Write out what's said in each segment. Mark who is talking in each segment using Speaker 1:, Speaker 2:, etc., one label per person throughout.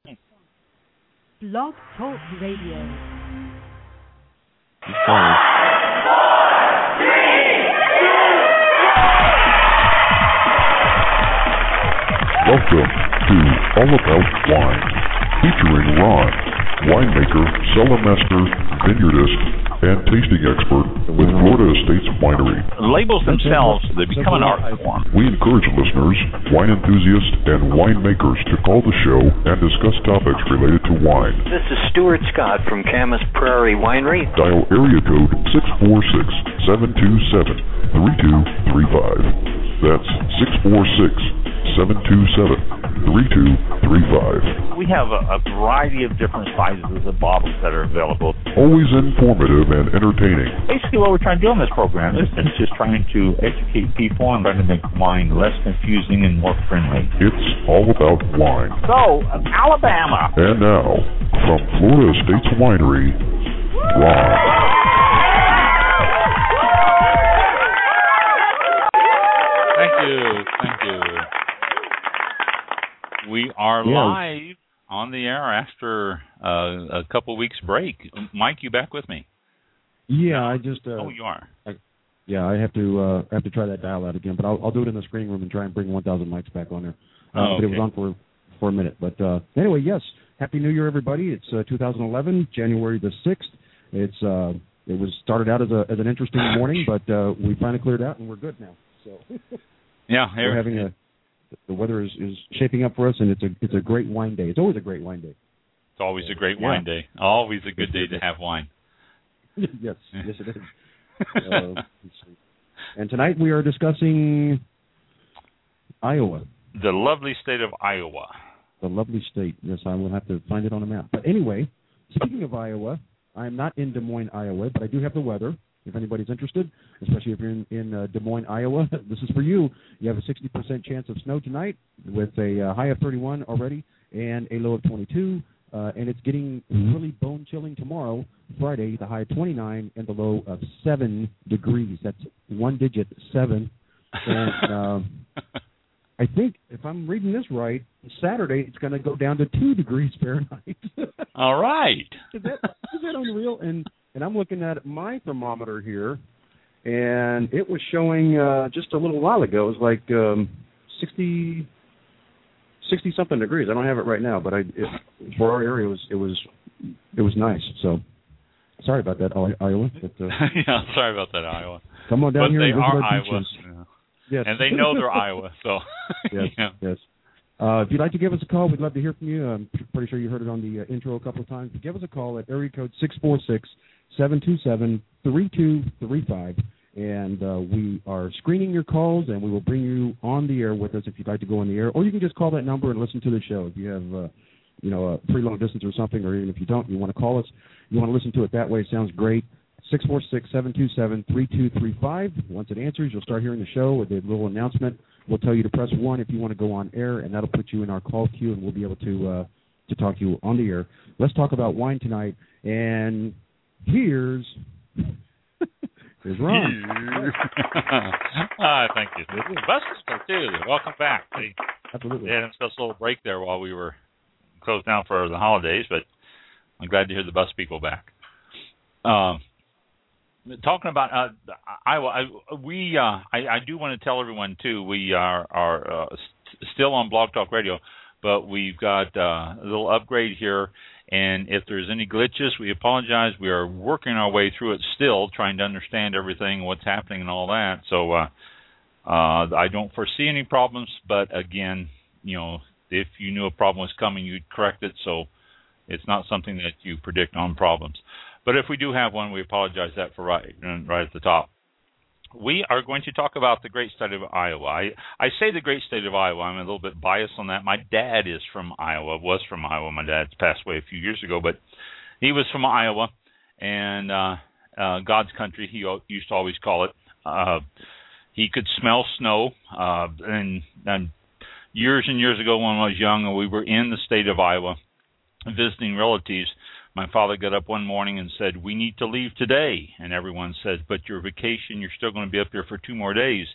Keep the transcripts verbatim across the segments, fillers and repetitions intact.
Speaker 1: Blog Talk Radio.
Speaker 2: Welcome to All About Wine, featuring Ron, winemaker, cellar master, vineyardist, and tasting expert with Florida Estates Winery.
Speaker 3: Labels themselves, they become an art form.
Speaker 2: We encourage listeners, wine enthusiasts, and winemakers to call the show and discuss topics related to wine.
Speaker 4: This is Stuart Scott from Camas Prairie Winery.
Speaker 2: Dial area code six four six, seven two seven, three two three five. That's six four six, seven two seven, three two three five.
Speaker 3: We have a, a variety of different sizes of bottles that are available.
Speaker 2: Always informative and entertaining.
Speaker 3: Basically what we're trying to do on this program is, is just trying to educate people and trying to make wine less confusing and more friendly.
Speaker 2: It's all about wine.
Speaker 3: So, Alabama.
Speaker 2: And now, from Florida Estates Winery, Ron.
Speaker 3: Thank you. Thank you. We are
Speaker 5: yeah.
Speaker 3: live on the air after uh, a couple weeks break. Mike, you back with me?
Speaker 5: Yeah, I just. Uh,
Speaker 3: oh, you are.
Speaker 5: I, yeah, I have to. Uh, have to try that dial out again, but I'll, I'll do it in the screening room and try and bring one thousand mics back on there. Uh,
Speaker 3: oh, okay.
Speaker 5: But it was on for for a minute. But uh, anyway, yes. Happy New Year, everybody! It's uh, two thousand eleven, January the sixth. It's. Uh, it was started out as a as an interesting morning, but uh, we finally cleared out and we're good now. So.
Speaker 3: Yeah,
Speaker 5: we're having a. The weather is, is shaping up for us, and it's a it's a great wine day. It's always a great wine day.
Speaker 3: It's always a great
Speaker 5: yeah.
Speaker 3: wine day. Always a good day to have wine.
Speaker 5: yes, yes it is. uh, and tonight we are discussing Iowa.
Speaker 3: The lovely state of Iowa.
Speaker 5: The lovely state. Yes, I will have to find it on a map. But anyway, speaking of Iowa, I'm not in Des Moines, Iowa, but I do have the weather. If anybody's interested, especially if you're in, in uh, Des Moines, Iowa, this is for you. You have a sixty percent chance of snow tonight with a uh, high of thirty-one already and a low of twenty-two. Uh, and it's getting really bone-chilling tomorrow, Friday, the high of twenty-nine and the low of seven degrees. That's one digit, seven. And um, I think, if I'm reading this right, Saturday it's going to go down to two degrees Fahrenheit.
Speaker 3: All right.
Speaker 5: Is that, is that unreal? And And I'm looking at my thermometer here, and it was showing uh, just a little while ago. It was like um, sixty, sixty-something degrees. I don't have it right now, but I, it, for our area, it was it was it was nice. So sorry about that, Iowa. But, uh,
Speaker 3: yeah, sorry about that, Iowa.
Speaker 5: Come on down
Speaker 3: but
Speaker 5: here.
Speaker 3: They
Speaker 5: and visit
Speaker 3: are
Speaker 5: our
Speaker 3: Iowa.
Speaker 5: beaches.
Speaker 3: Yeah.
Speaker 5: Yes.
Speaker 3: And they know they're Iowa. So
Speaker 5: yes,
Speaker 3: yeah.
Speaker 5: yes. Uh, if you'd like to give us a call, we'd love to hear from you. I'm pretty sure you heard it on the uh, intro a couple of times. But give us a call at area code six four six, seven two seven, three two three five. And uh, we are screening your calls, and we will bring you on the air with us if you'd like to go on the air. Or you can just call that number and listen to the show. If you have, uh, you know, a free long distance or something, or even if you don't, you want to call us, you want to listen to it that way, it sounds great. six four six, seven two seven, three two three five. Once it answers, you'll start hearing the show with a little announcement. We'll tell you to press one if you want to go on air, and that'll put you in our call queue, and we'll be able to uh, to talk to you on the air. Let's talk about wine tonight. And here's here's Ron.
Speaker 3: ah, thank you. This is Buster too. Welcome back.
Speaker 5: Absolutely.
Speaker 3: We had a little break there while we were closed down for the holidays, but I'm glad to hear the bus people back. Um. Talking about uh, Iowa, I, we uh, I, I do want to tell everyone too. We are are uh, st- still on Blog Talk Radio, but we've got uh, a little upgrade here. And if there's any glitches, we apologize. We are working our way through it still, trying to understand everything, what's happening, and all that. So uh, uh, I don't foresee any problems. But again, you know, if you knew a problem was coming, you'd correct it. So it's not something that you predict on problems. But if we do have one, we apologize that for right, right at the top. We are going to talk about the great state of Iowa. I, I say the great state of Iowa. I'm a little bit biased on that. My dad is from Iowa, was from Iowa. My dad's passed away a few years ago, but he was from Iowa, and uh, uh, God's country, he used to always call it. Uh, he could smell snow, uh, and, and years and years ago when I was young, and we were in the state of Iowa visiting relatives, my father got up one morning and said, "We need to leave today." And everyone said, "But your vacation, you're still going to be up there for two more days."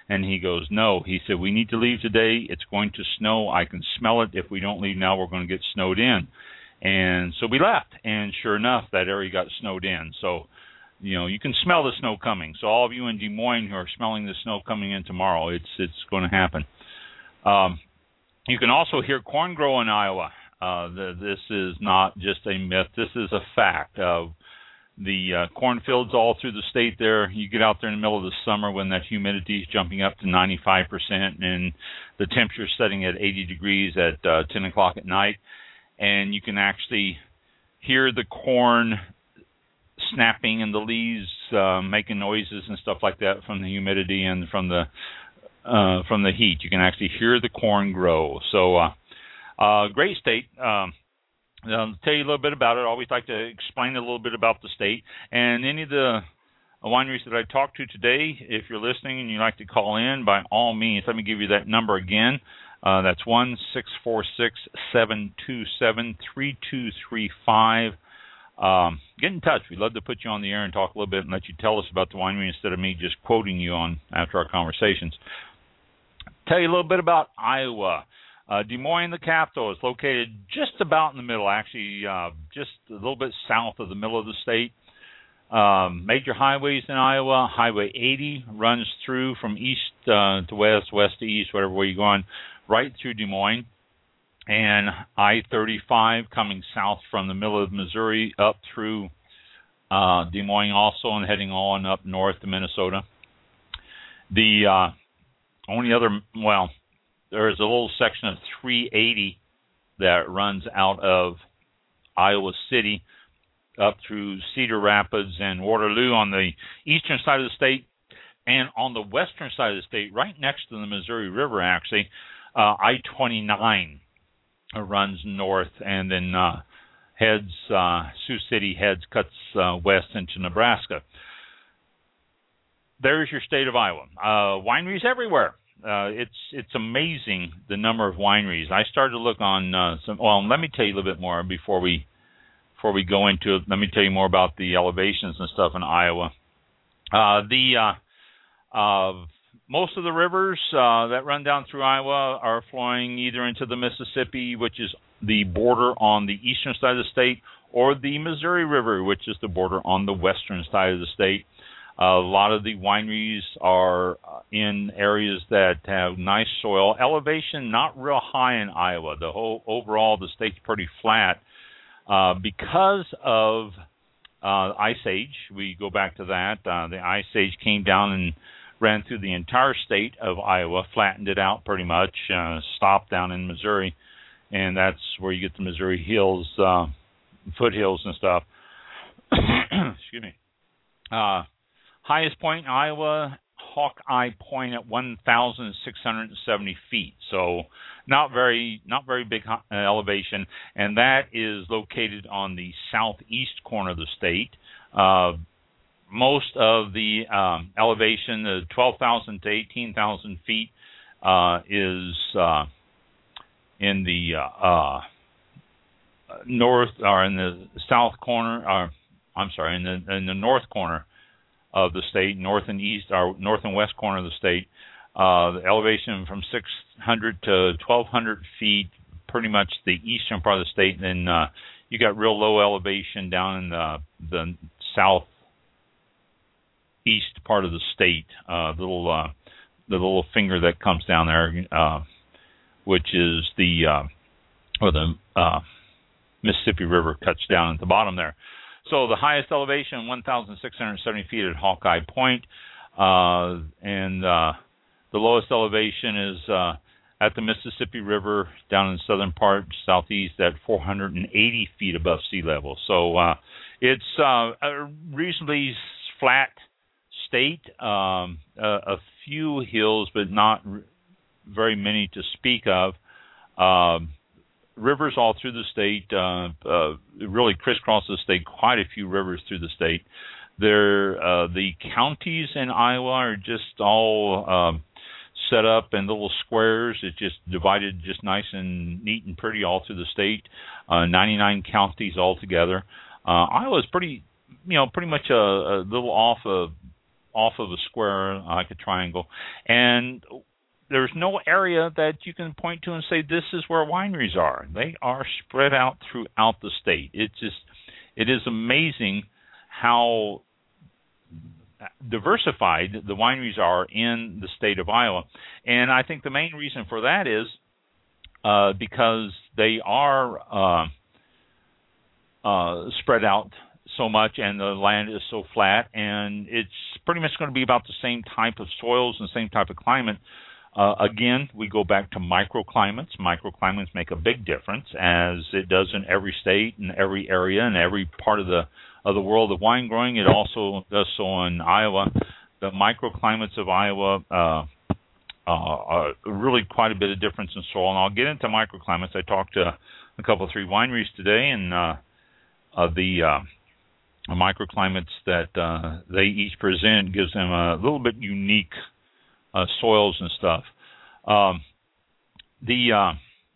Speaker 3: And he goes, no. He said, we need to leave today. It's going to snow. I can smell it. If we don't leave now, we're going to get snowed in. And so we left. And sure enough, that area got snowed in. So, you know, you can smell the snow coming. So all of you in Des Moines who are smelling the snow coming in tomorrow, it's it's going to happen. Um, you can also hear corn grow in Iowa. Uh, the, this is not just a myth. This is a fact. Uh, the uh, cornfields all through the state there, you get out there in the middle of the summer when that humidity is jumping up to ninety-five percent and the temperature is setting at eighty degrees at uh, ten o'clock at night, and you can actually hear the corn snapping and the leaves uh, making noises and stuff like that from the humidity and from the uh, from the heat. You can actually hear the corn grow. So, uh, uh, great state. Um, I'll tell you a little bit about it. I always like to explain a little bit about the state. And any of the wineries that I talked to today, if you're listening and you'd like to call in, by all means, let me give you that number again. Uh, that's one six four six, seven two seven, three two three five. Um, get in touch. We'd love to put you on the air and talk a little bit and let you tell us about the winery instead of me just quoting you on after our conversations. Tell you a little bit about Iowa. Uh, Des Moines, the capital, is located just about in the middle, actually uh, just a little bit south of the middle of the state. Um, major highways in Iowa, Highway eighty runs through from east uh, to west, west to east, whatever way you're going, right through Des Moines. And I thirty-five coming south from the middle of Missouri up through uh, Des Moines also and heading on up north to Minnesota. The uh, only other, well, there's a little section of three eighty that runs out of Iowa City up through Cedar Rapids and Waterloo on the eastern side of the state, and on the western side of the state, right next to the Missouri River, actually, uh, I twenty-nine runs north and then uh, heads, uh, Sioux City heads, cuts uh, west into Nebraska. There's your state of Iowa. Uh, wineries everywhere. Uh, it's it's amazing the number of wineries. I started to look on uh, some. Well, let me tell you a little bit more before we before we go into it. Let me tell you more about the elevations and stuff in Iowa. Uh, the uh, uh, most of the rivers uh, that run down through Iowa are flowing either into the Mississippi, which is the border on the eastern side of the state, or the Missouri River, which is the border on the western side of the state. Uh, a lot of the wineries are in areas that have nice soil. Elevation not real high in Iowa. The whole overall, the state's pretty flat uh, because of uh, Ice Age. We go back to that. Uh, the Ice Age came down and ran through the entire state of Iowa, flattened it out pretty much, uh, stopped down in Missouri, and that's where you get the Missouri hills, uh, foothills and stuff. Excuse me. Uh, highest point in Iowa, Hawkeye Point at one thousand six hundred seventy feet. So not very not very big uh, elevation, and that is located on the southeast corner of the state. Uh, most of the um, elevation, the twelve thousand to eighteen thousand feet, uh, is uh, in the uh, uh, north or in the south corner. Or I'm sorry, in the in the north corner of the state, north and east, or north and west corner of the state. Uh, the elevation from six hundred to twelve hundred feet, pretty much the eastern part of the state. And then uh, you got real low elevation down in the the south east part of the state. Uh, little uh, the little finger that comes down there, uh, which is the uh, or the uh, Mississippi River cuts down at the bottom there. So the highest elevation, one thousand six hundred seventy feet at Hawkeye Point, uh, and uh, the lowest elevation is uh, at the Mississippi River down in the southern part, southeast, at four hundred eighty feet above sea level. So uh, it's uh, a reasonably flat state, um, a, a few hills, but not r- very many to speak of. Um, Rivers all through the state, uh, uh, really crisscross the state, quite a few rivers through the state. There, uh, the counties in Iowa are just all um, set up in little squares. It's just divided just nice and neat and pretty all through the state, uh, ninety-nine counties altogether. Uh, Iowa is pretty, you know, pretty much a, a little off of off of a square, like a triangle, and there's no area that you can point to and say this is where wineries are. They are spread out throughout the state. It's just, it is amazing how diversified the wineries are in the state of Iowa. And I think the main reason for that is uh, because they are uh, uh, spread out so much and the land is so flat, and it's pretty much going to be about the same type of soils and same type of climate. Uh, again, we go back to microclimates. Microclimates make a big difference, as it does in every state and every area and every part of the of the world of wine growing. It also does so in Iowa. The microclimates of Iowa uh, uh, are really quite a bit of difference in soil. And I'll get into microclimates. I talked to a couple of three wineries today, and uh, uh, the uh, microclimates that uh, they each present gives them a little bit unique Uh, soils and stuff. Um, the uh,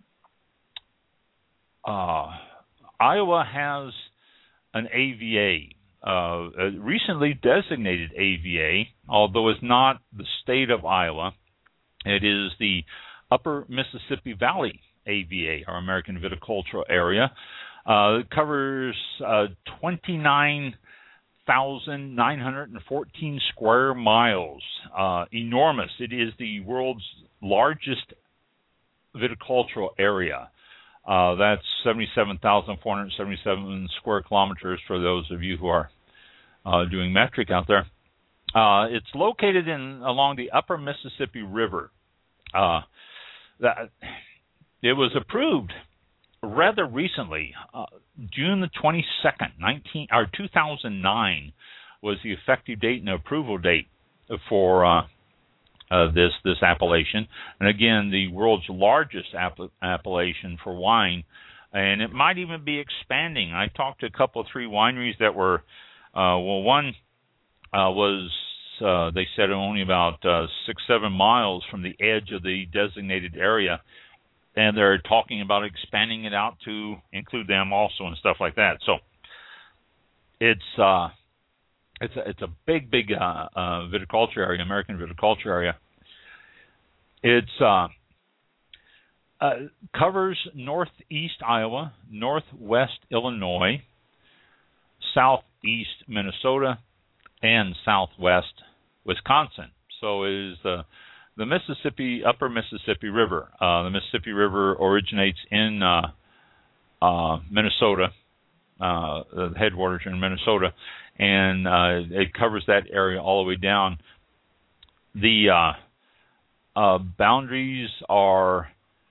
Speaker 3: uh, Iowa has an A V A, uh, a recently designated A V A, although it's not the state of Iowa. It is the Upper Mississippi Valley A V A, our American Viticultural Area. Uh, it covers uh, twenty-nine thousand nine hundred fourteen square miles. Uh, enormous. It is the world's largest viticultural area. Uh, that's seventy-seven thousand four hundred seventy-seven square kilometers for those of you who are uh, doing metric out there. Uh, it's located in along the Upper Mississippi River. Uh, that it was approved rather recently. uh, June the twenty-second, nineteen or two thousand nine was the effective date and approval date for uh, uh, this this appellation. And again, the world's largest app- appellation for wine, and it might even be expanding. I talked to a couple of three wineries that were, uh, well, one uh, was uh, they said only about uh, six seven miles from the edge of the designated area. And they're talking about expanding it out to include them also and stuff like that. So it's uh, it's a, it's a big, big uh, uh, viticulture area, American viticulture area. It's uh, uh, covers northeast Iowa, northwest Illinois, southeast Minnesota, and southwest Wisconsin. So it is the The Mississippi, Upper Mississippi River. Uh, the Mississippi River originates in uh, uh, Minnesota, uh, the headwaters are in Minnesota, and uh, it covers that area all the way down. The uh, uh, boundaries are,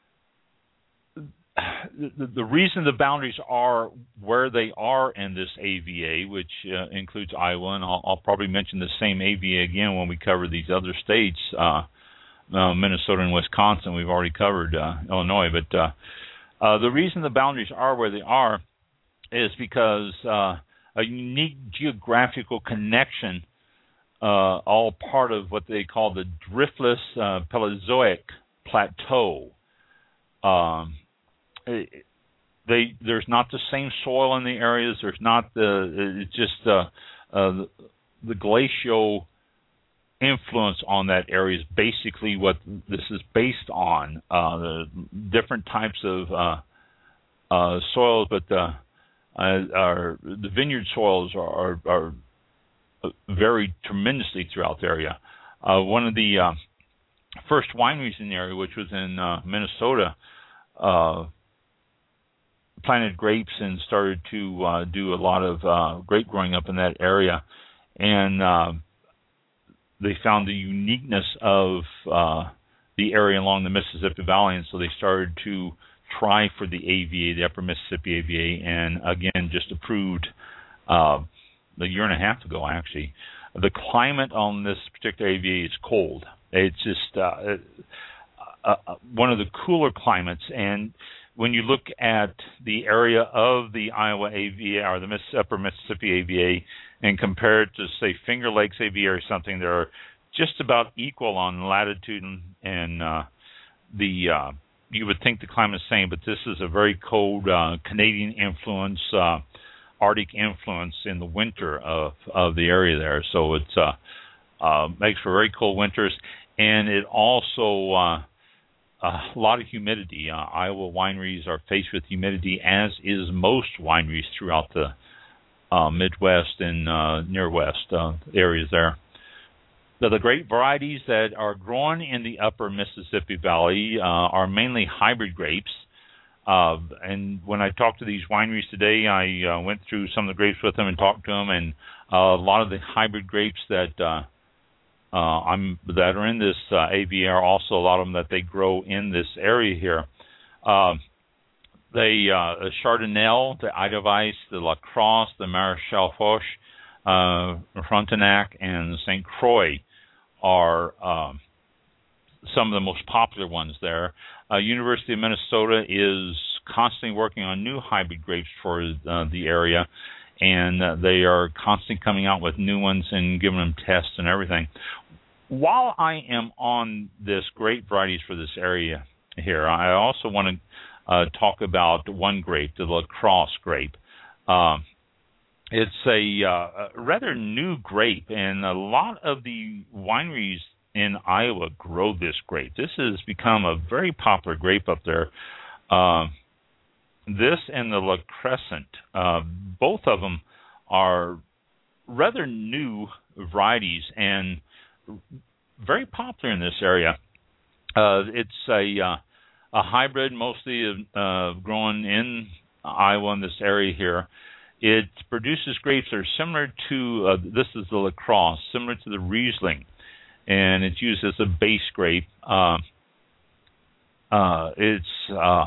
Speaker 3: the, the reason the boundaries are where they are in this A V A, which uh, includes Iowa, and I'll, I'll probably mention the same A V A again when we cover these other states, uh, Uh, Minnesota and Wisconsin. We've already covered uh, Illinois, but uh, uh, the reason the boundaries are where they are is because uh, a unique geographical connection, uh, all part of what they call the driftless uh, Paleozoic plateau. Um, it, they there's not the same soil in the areas. There's not the it's just uh, uh, the, the glacial influence on that area is basically what this is based on. Uh, the different types of uh, uh, soils, but the, uh, our, the vineyard soils are, are, are vary tremendously throughout the area. Uh, one of the uh, first wineries in the area, which was in uh, Minnesota, uh, planted grapes and started to uh, do a lot of uh, grape growing up in that area, and uh, they found the uniqueness of uh, the area along the Mississippi Valley, and so they started to try for the A V A, the Upper Mississippi A V A, and again just approved uh, a year and a half ago, actually. The climate on this particular A V A is cold. It's just uh, uh, one of the cooler climates, and when you look at the area of the Iowa A V A or the Miss, Upper Mississippi A V A and compare it to, say, Finger Lakes A V A or something, they're just about equal on latitude and, and uh, the uh, you would think the climate is the same, but this is a very cold uh, Canadian influence, uh, Arctic influence in the winter of, of the area there. So it's uh, uh, makes for very cold winters, and it also uh, a lot of humidity. Uh, Iowa wineries are faced with humidity, as is most wineries throughout the uh, Midwest and uh, near West uh, areas there. So the grape varieties that are grown in the upper Mississippi Valley uh, are mainly hybrid grapes. Uh, and when I talked to these wineries today, I uh, went through some of the grapes with them and talked to them, and uh, a lot of the hybrid grapes that uh, uh, I'm that are in this uh, A V A are also a lot of them that they grow in this area here. Uh, they uh, the Chardonnay, the Edelweiss, the La Crosse, the Maréchal Foch, uh, Frontenac, and Saint Croix are uh, some of the most popular ones there. Uh, University of Minnesota is constantly working on new hybrid grapes for uh, the area, and uh, they are constantly coming out with new ones and giving them tests and everything. While I am on this grape varieties for this area here, I also want to uh, talk about one grape, the La Crosse grape. Uh, it's a uh, rather new grape, and a lot of the wineries in Iowa grow this grape. This has become a very popular grape up there. Uh, this and the La Crescent, uh, both of them are rather new varieties and very popular in this area. Uh, it's a uh, a hybrid, mostly uh, grown in Iowa in this area here. It produces grapes that are similar to, uh, this is the La Crosse, similar to the Riesling, and it's used as a base grape. Uh, uh, it's uh,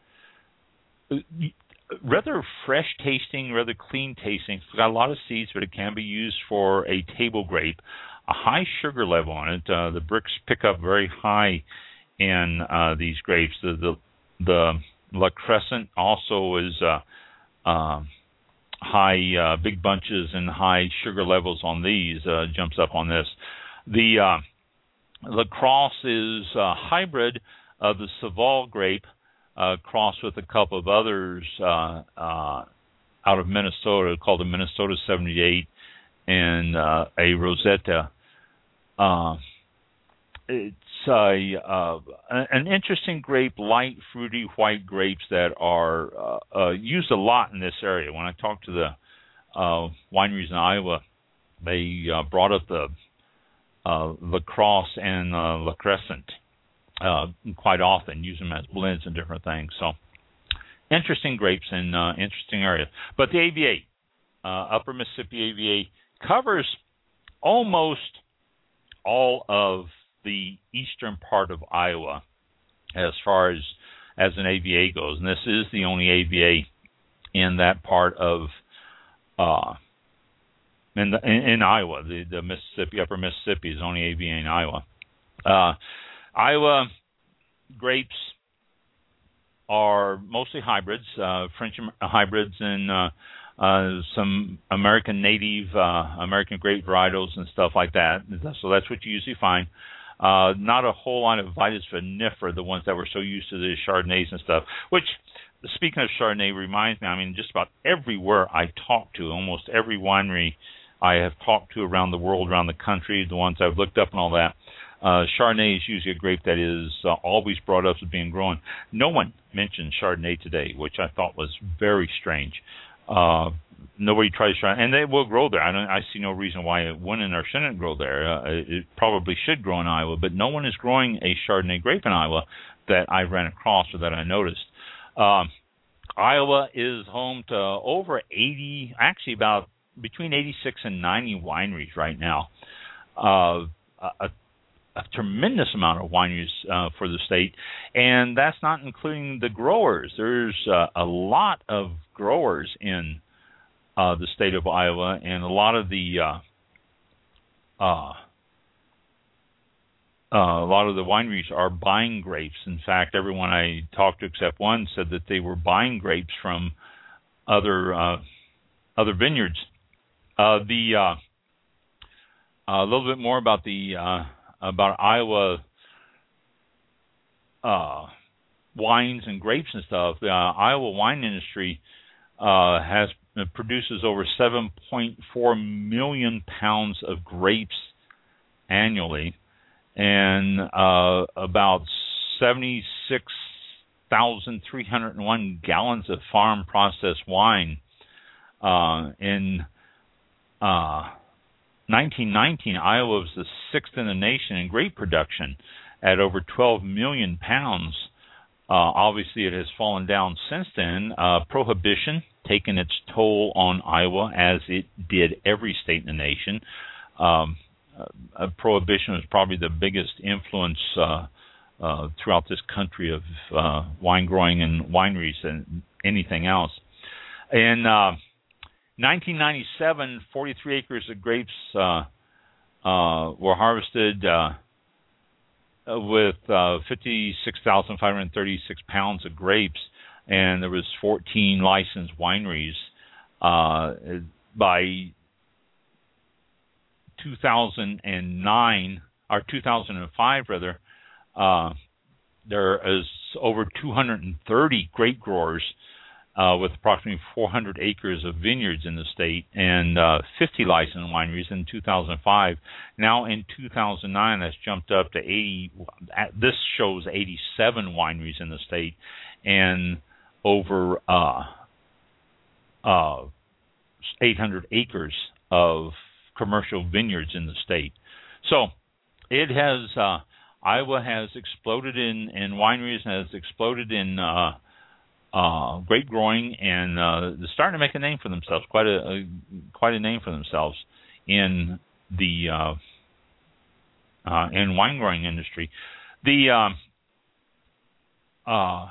Speaker 3: rather fresh tasting, rather clean tasting. It's got a lot of seeds, but it can be used for a table grape. A high sugar level on it. Uh, the Brix pick up very high in uh, these grapes. The, the the La Crescent also is uh, uh, high, uh, big bunches and high sugar levels on these. Uh, jumps up on this. The uh, La Crosse is a hybrid of the Saval grape, uh, crossed with a couple of others uh, uh, out of Minnesota called the Minnesota seventy-eight and uh, a Rosetta. Uh, it's a, uh, an interesting grape, light, fruity, white grapes that are uh, uh, used a lot in this area. When I talked to the uh, wineries in Iowa, they uh, brought up the uh, La Crosse and uh, La Crescent uh, quite often, use them as blends and different things. So, interesting grapes in uh, interesting areas. But the A V A, uh, Upper Mississippi A V A, covers almost all of the eastern part of Iowa as far as as an A V A goes, and this is the only A V A in that part of uh, in, the, in in Iowa. The, the Mississippi, Upper Mississippi is the only A V A in Iowa. Uh, Iowa grapes are mostly hybrids, uh, French hybrids and uh, Uh, some American native, uh, American grape varietals and stuff like that. So that's what you usually find. Uh, not a whole lot of Vitis vinifera, the ones that we're so used to, the Chardonnays and stuff. Which, speaking of Chardonnay, reminds me, I mean, just about everywhere I talk to, almost every winery I have talked to around the world, around the country, the ones I've looked up and all that, uh, Chardonnay is usually a grape that is uh, always brought up as being grown. No one mentioned Chardonnay today, which I thought was very strange. Uh, nobody tries to try, and they will grow there. I don't. I see no reason why it wouldn't or shouldn't grow there. Uh, it probably should grow in Iowa, but no one is growing a Chardonnay grape in Iowa that I ran across or that I noticed. Um, Iowa is home to over eighty, actually about between eighty-six and ninety wineries right now. Uh, a, a tremendous amount of wineries uh, for the state, and that's not including the growers. There's uh, a lot of growers in uh, the state of Iowa, and a lot of the uh, uh, uh, a lot of the wineries are buying grapes. In fact, everyone I talked to except one said that they were buying grapes from other uh, other vineyards. Uh, the uh, a little bit more about the uh, about Iowa uh, wines and grapes and stuff. The uh, Iowa wine industry uh, has produces over seven point four million pounds of grapes annually, and uh, about seventy-six thousand three hundred one gallons of farm processed wine. Uh, in uh, nineteen nineteen, Iowa was the sixth in the nation in grape production at over twelve million pounds. Uh, obviously, it has fallen down since then. Uh, prohibition taken its toll on Iowa, as it did every state in the nation. Um, uh, prohibition was probably the biggest influence uh, uh, throughout this country of uh, wine growing and wineries than anything else. In uh, nineteen ninety-seven, forty-three acres of grapes uh, uh, were harvested uh, with uh, fifty-six thousand five hundred thirty-six pounds of grapes, and there was fourteen licensed wineries. Uh, by two thousand nine, or two thousand five rather, uh, there is over two hundred thirty grape growers uh, with approximately four hundred acres of vineyards in the state, and uh, fifty licensed wineries in two thousand five. Now in two thousand nine, that's jumped up to eighty. This shows eighty-seven wineries in the state, and over uh, uh, eight hundred acres of commercial vineyards in the state. So it has, uh, Iowa has exploded in, in wineries and has exploded in uh, uh, grape growing, and uh, they're starting to make a name for themselves, quite a, a quite a name for themselves in the uh, uh, in wine growing industry. The uh, uh,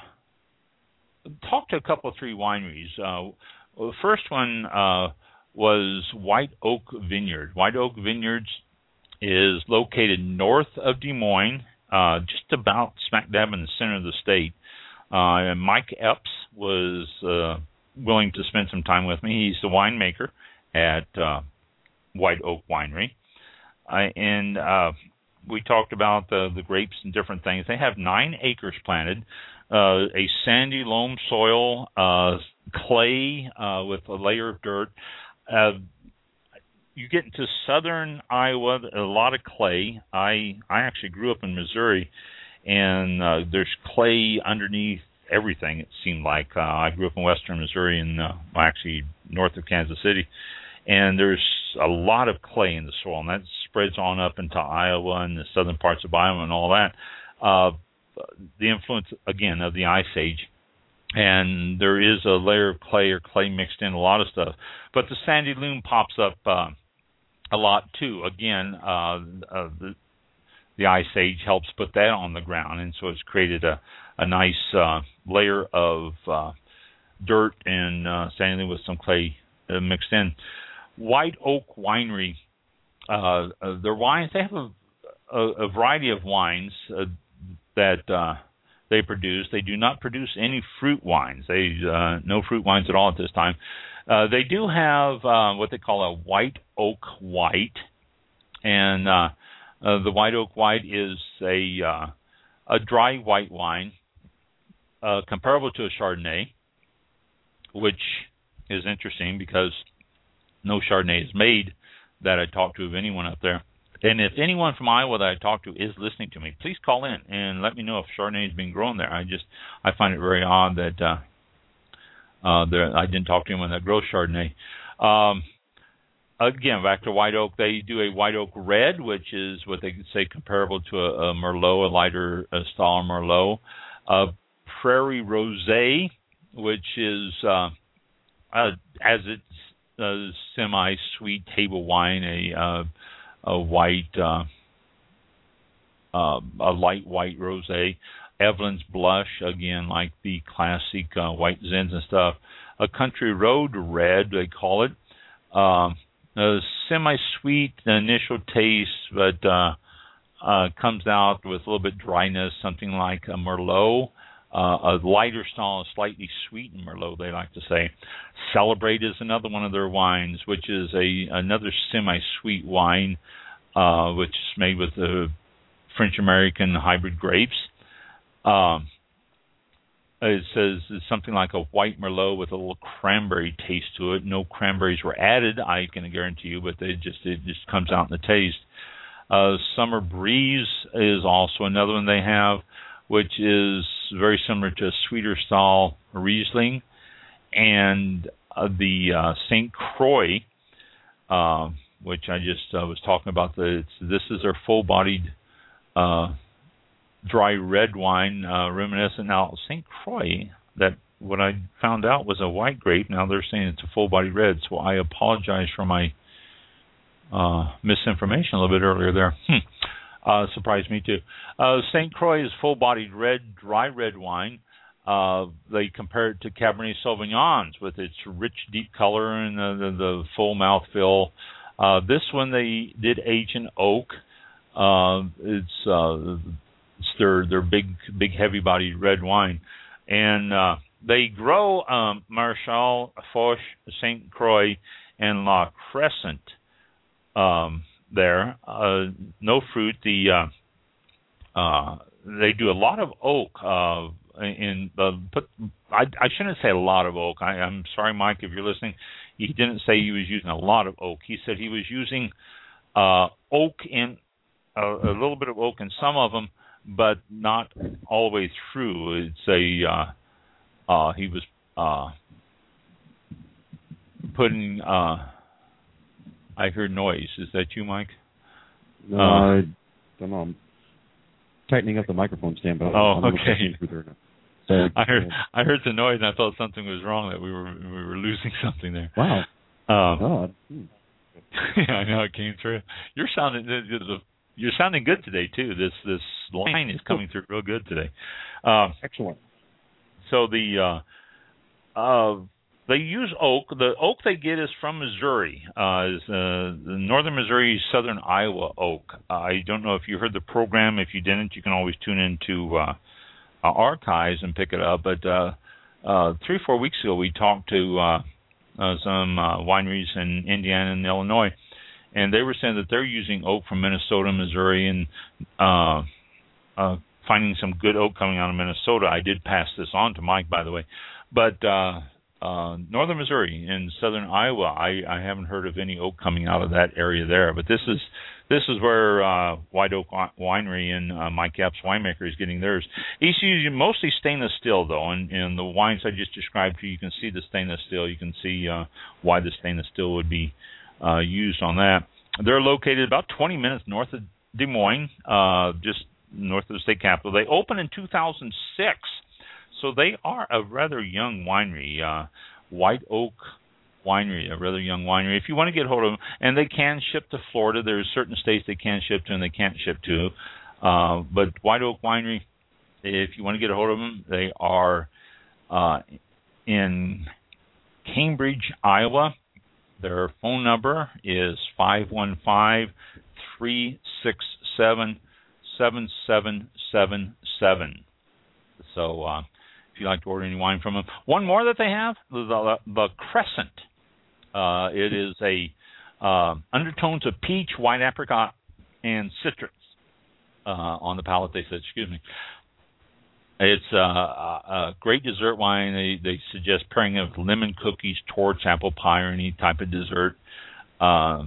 Speaker 3: talked to a couple of three wineries. Uh, the first one uh, was White Oak Vineyard. White Oak Vineyards is located north of Des Moines, uh, just about smack dab in the center of the state. Uh, and Mike Epps was uh, willing to spend some time with me. He's the winemaker at uh, White Oak Winery. Uh, and uh, we talked about the, the grapes and different things. They have nine acres planted, uh, a sandy loam soil, uh, clay uh, with a layer of dirt. Uh, you get into southern Iowa, a lot of clay. I I actually grew up in Missouri, and uh, there's clay underneath everything, it seemed like. Uh, I grew up in western Missouri, and uh, well, actually north of Kansas City, and there's a lot of clay in the soil, and that spreads on up into Iowa and the southern parts of Iowa and all that. Uh, the influence, again, of the Ice Age. And there is a layer of clay or clay mixed in, a lot of stuff. But the sandy loam pops up uh, a lot, too. Again, uh, uh, the, the Ice Age helps put that on the ground, and so it's created a, a nice uh, layer of uh, dirt and uh, sandy loam with some clay uh, mixed in. White Oak Winery, uh, uh, their wines, they have a, a, a variety of wines uh, that... Uh, they produce. They do not produce any fruit wines. They uh, no fruit wines at all at this time. Uh, they do have uh, what they call a White Oak White, and uh, uh, the White Oak White is a uh, a dry white wine uh, comparable to a Chardonnay, which is interesting because no Chardonnay is made that I talked to of anyone up there. And if anyone from Iowa that I talk to is listening to me, please call in and let me know if Chardonnay has been grown there. I just I find it very odd that uh, uh, there, I didn't talk to anyone that grows Chardonnay. Um, again, back to White Oak, they do a White Oak Red, which is what they could say comparable to a, a Merlot, a lighter a style Merlot. Uh, Prairie Rosé, which is uh, uh, as it's a semi-sweet table wine, a uh, a white, uh, uh, a light white rosé. Evelyn's Blush, again, like the classic uh, white Zins and stuff. A Country Road Red, they call it. Um, a semi-sweet initial taste, but uh, uh, comes out with a little bit dryness, something like a Merlot. Uh, a lighter style, slightly sweetened Merlot, they like to say. Celebrate is another one of their wines, which is a another semi-sweet wine, uh, which is made with the French-American hybrid grapes. Um, it says it's something like a white Merlot with a little cranberry taste to it. No cranberries were added, I can guarantee you, but they just it just comes out in the taste. Uh, Summer Breeze is also another one they have, which is very similar to a sweeter style Riesling. And uh, the uh, Saint Croix, uh, which I just uh, was talking about, the it's, this is their full-bodied uh, dry red wine, uh, reminiscent. Now, Saint Croix, that what I found out was a white grape. Now they're saying it's a full-bodied red, so I apologize for my uh, misinformation a little bit earlier there. Hmm. Uh, surprised me too. Uh, Saint Croix is full-bodied red, dry red wine. Uh, they compare it to Cabernet Sauvignons with its rich, deep color and the, the, the full mouthfeel. Uh, this one they did age in oak. Uh, it's uh, it's their their big, big, heavy-bodied red wine, and uh, they grow um, Marechal, Foch, Saint Croix, and La Crescent um, there. Uh, no fruit. The uh, uh, they do a lot of oak. Uh, in the put, I, I shouldn't say a lot of oak. I, I'm sorry, Mike, if you're listening. He didn't say he was using a lot of oak. He said he was using uh, oak in a, a little bit of oak in some of them, but not all the way through. It's a uh, uh, he was uh, putting. Uh, I heard noise. Is that you, Mike?
Speaker 5: No, uh, I don't know. I'm tightening up the microphone stand, but
Speaker 3: oh,
Speaker 5: I'm
Speaker 3: okay.
Speaker 5: So,
Speaker 3: I heard
Speaker 5: uh,
Speaker 3: I heard the noise and I thought something was wrong, that we were we were losing something there.
Speaker 5: Wow.
Speaker 3: Um,
Speaker 5: God. Hmm.
Speaker 3: Yeah, I know it came through. You're sounding you're sounding good today too. This this line is coming through real good today. Uh,
Speaker 5: Excellent.
Speaker 3: So the uh, uh, they use oak. The oak they get is from Missouri. Uh, is uh, the northern Missouri, southern Iowa oak. Uh, I don't know if you heard the program. If you didn't, you can always tune into uh, uh, archives and pick it up. But uh, uh, three, four weeks ago, we talked to uh, uh, some uh, wineries in Indiana and Illinois, and they were saying that they're using oak from Minnesota, Missouri, and uh, uh, finding some good oak coming out of Minnesota. I did pass this on to Mike, by the way. But uh, uh, northern Missouri and southern Iowa, I, I haven't heard of any oak coming out of that area there. But this is this is where uh, White Oak Winery and uh, Mike Epps Winemaker is getting theirs. He's using mostly stainless steel, though, and, and the wines I just described to you, you can see the stainless steel. You can see uh, why the stainless steel would be uh, used on that. They're located about twenty minutes north of Des Moines, uh, just north of the state capital. They opened in two thousand six, so they are a rather young winery. Uh, White Oak Winery, a rather young winery. If you want to get hold of them, and they can ship to Florida. There's certain states they can ship to and they can't ship to. Uh, but White Oak Winery, if you want to get a hold of them, they are uh, in Cambridge, Iowa. Their phone number is five one five, three six seven, seven seven seven seven. So uh, if you'd like to order any wine from them. One more that they have, the, the, the Crescent. Uh, it is a uh, undertones of peach, white apricot, and citrus uh, on the palate, they said. Excuse me. It's uh, a great dessert wine. They, they suggest pairing it with lemon cookies, torts, apple pie, or any type of dessert. Uh,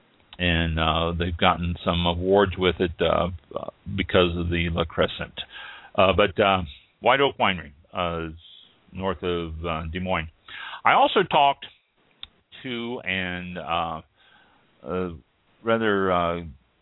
Speaker 3: and uh, they've gotten some awards with it uh, because of the La Crescent. Uh, but uh, White Oak Winery uh, is north of uh, Des Moines. I also talked to and uh, uh, rather uh,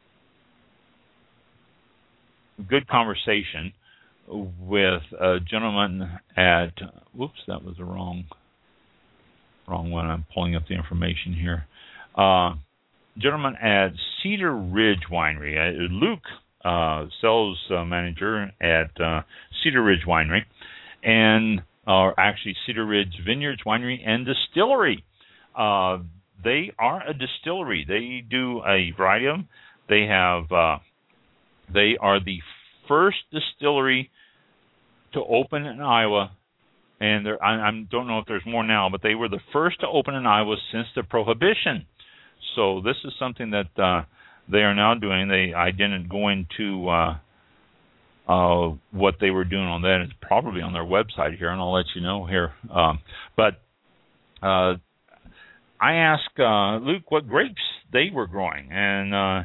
Speaker 3: good conversation with a gentleman at, whoops, that was the wrong, wrong one. I'm pulling up the information here. Uh, gentleman at Cedar Ridge Winery. Uh, Luke, uh, sales uh, manager at uh, Cedar Ridge Winery, and or actually Cedar Ridge Vineyards Winery and Distillery. Uh, they are a distillery. They do a variety of them. They have, uh, they are the first distillery to open in Iowa, and there, I, I don't know if there's more now, but they were the first to open in Iowa since the Prohibition. So this is something that uh, they are now doing. They I didn't go into uh, uh, what they were doing on that. It's probably on their website here, and I'll let you know here. Um, but uh, I asked uh, Luke what grapes they were growing, and uh,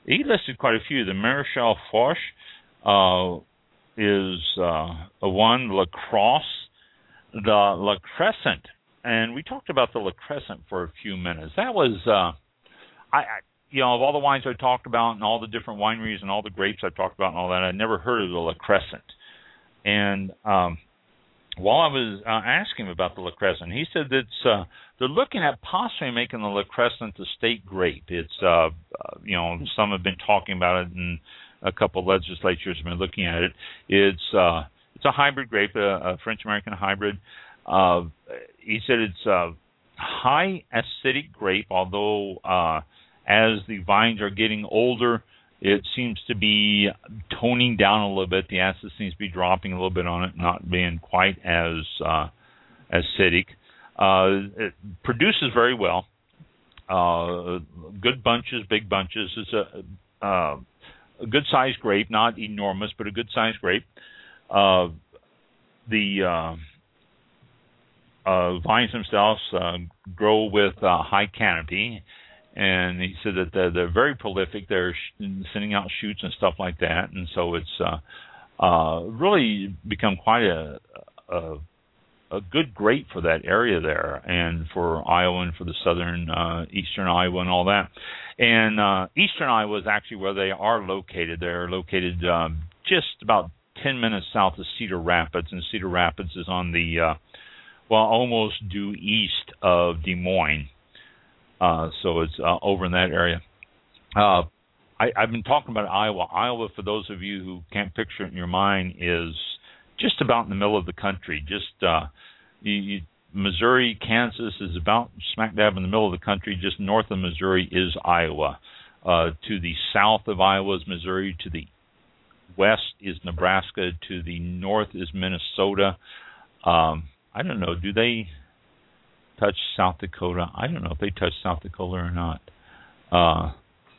Speaker 3: he listed quite a few. The Maréchal Foch uh, is uh, a one, La Crosse, the La Crescent, and we talked about the La Crescent for a few minutes. That was, uh, I, I, you know, of all the wines I talked about and all the different wineries and all the grapes I talked about and all that, I'd never heard of the La Crescent. And um, while I was uh, asking him about the La Crescent, he said that uh, they're looking at possibly making the La Crescent a state grape. It's, uh, uh, you know, some have been talking about it, and a couple of legislatures have been looking at it. It's uh, it's a hybrid grape, a, a French-American hybrid. Uh, he said it's a high acidic grape, although uh, as the vines are getting older, it seems to be toning down a little bit. The acid seems to be dropping a little bit on it, not being quite as uh, acidic. Uh, it produces very well. Uh, good bunches, big bunches. It's a, uh, a good-sized grape, not enormous, but a good-sized grape. Uh, the uh, uh, vines themselves uh, grow with uh, high canopy. And he said that they're, they're very prolific. They're sh- sending out shoots and stuff like that. And so it's uh, uh, really become quite a, a a good grape for that area there, and for Iowa and for the southern, uh, eastern Iowa and all that. And uh, eastern Iowa is actually where they are located. They're located um, just about ten minutes south of Cedar Rapids, and Cedar Rapids is on the, uh, well, almost due east of Des Moines. Uh, so it's uh, over in that area. Uh, I, I've been talking about Iowa. Iowa, for those of you who can't picture it in your mind, is just about in the middle of the country. Just uh, you, you, Missouri, Kansas is about smack dab in the middle of the country. Just north of Missouri is Iowa. Uh, to the south of Iowa is Missouri. To the west is Nebraska. To the north is Minnesota. Um, I don't know. Do they touch South Dakota? I don't know if they touch South Dakota or not. Uh,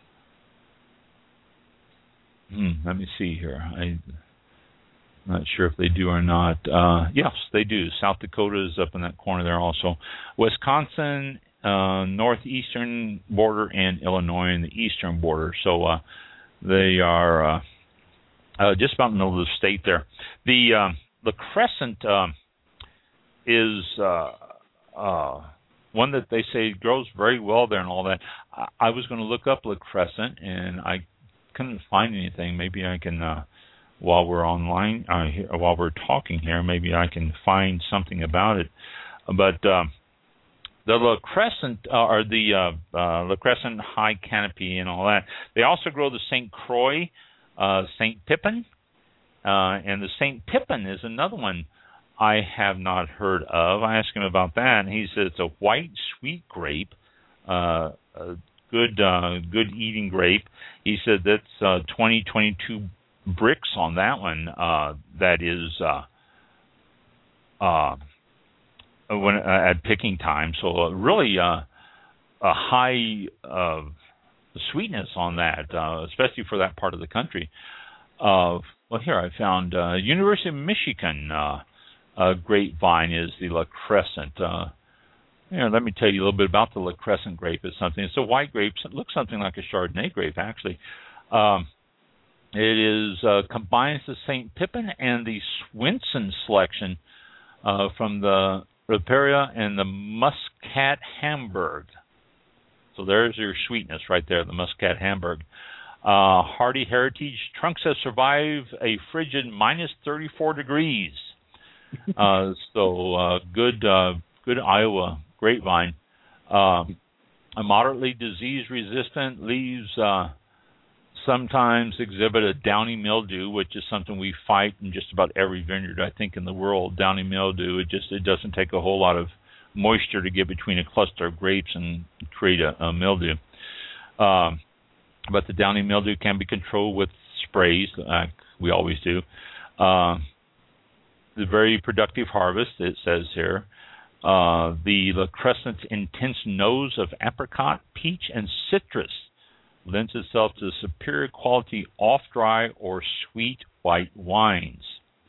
Speaker 3: hmm, let me see here. I... Not sure if they do or not. Uh, yes, they do. South Dakota is up in that corner there also. Wisconsin, uh, northeastern border, and Illinois in the eastern border. So uh, they are uh, uh, just about in the middle of the state there. The uh, the Crescent uh, is uh, uh, one that they say grows very well there and all that. I, I was going to look up La Crescent, and I couldn't find anything. Maybe I can... Uh, While we're online, uh, here, while we're talking here, maybe I can find something about it. But uh, the La Crescent, uh, or the uh, uh, La Crescent high canopy and all that, they also grow the Saint Croix, uh, Saint Pippin, uh, and the Saint Pippin is another one I have not heard of. I asked him about that, and he said it's a white sweet grape, uh, a good uh, good eating grape. He said that's uh, twenty, twenty-two bricks on that one. Uh, that is uh, uh, when uh, at picking time. So uh, really uh, a high uh, sweetness on that, uh, especially for that part of the country. Uh, well, here I found uh, University of Michigan uh, uh, grapevine is the La Crescent. Uh, here, let me tell you a little bit about the La Crescent grape. It's something. It's a white grape. It looks something like a Chardonnay grape, actually. Um, It is uh, combines the Saint Pippin and the Swinson selection uh, from the Riparia and the Muscat Hamburg. So there's your sweetness right there, the Muscat Hamburg. Uh, hardy heritage. Trunks have survived a frigid minus thirty-four degrees. uh, so uh, good, uh, good Iowa grapevine. Uh, a moderately disease-resistant, leaves... Uh, sometimes exhibit a downy mildew, which is something we fight in just about every vineyard, I think, in the world. Downy mildew. It just it doesn't take a whole lot of moisture to get between a cluster of grapes and create a, a mildew. Um, but the downy mildew can be controlled with sprays, like we always do. Uh, the very productive harvest, it says here. Uh, the La Crescent's intense nose of apricot, peach, and citrus lends itself to superior quality off-dry or sweet white wines.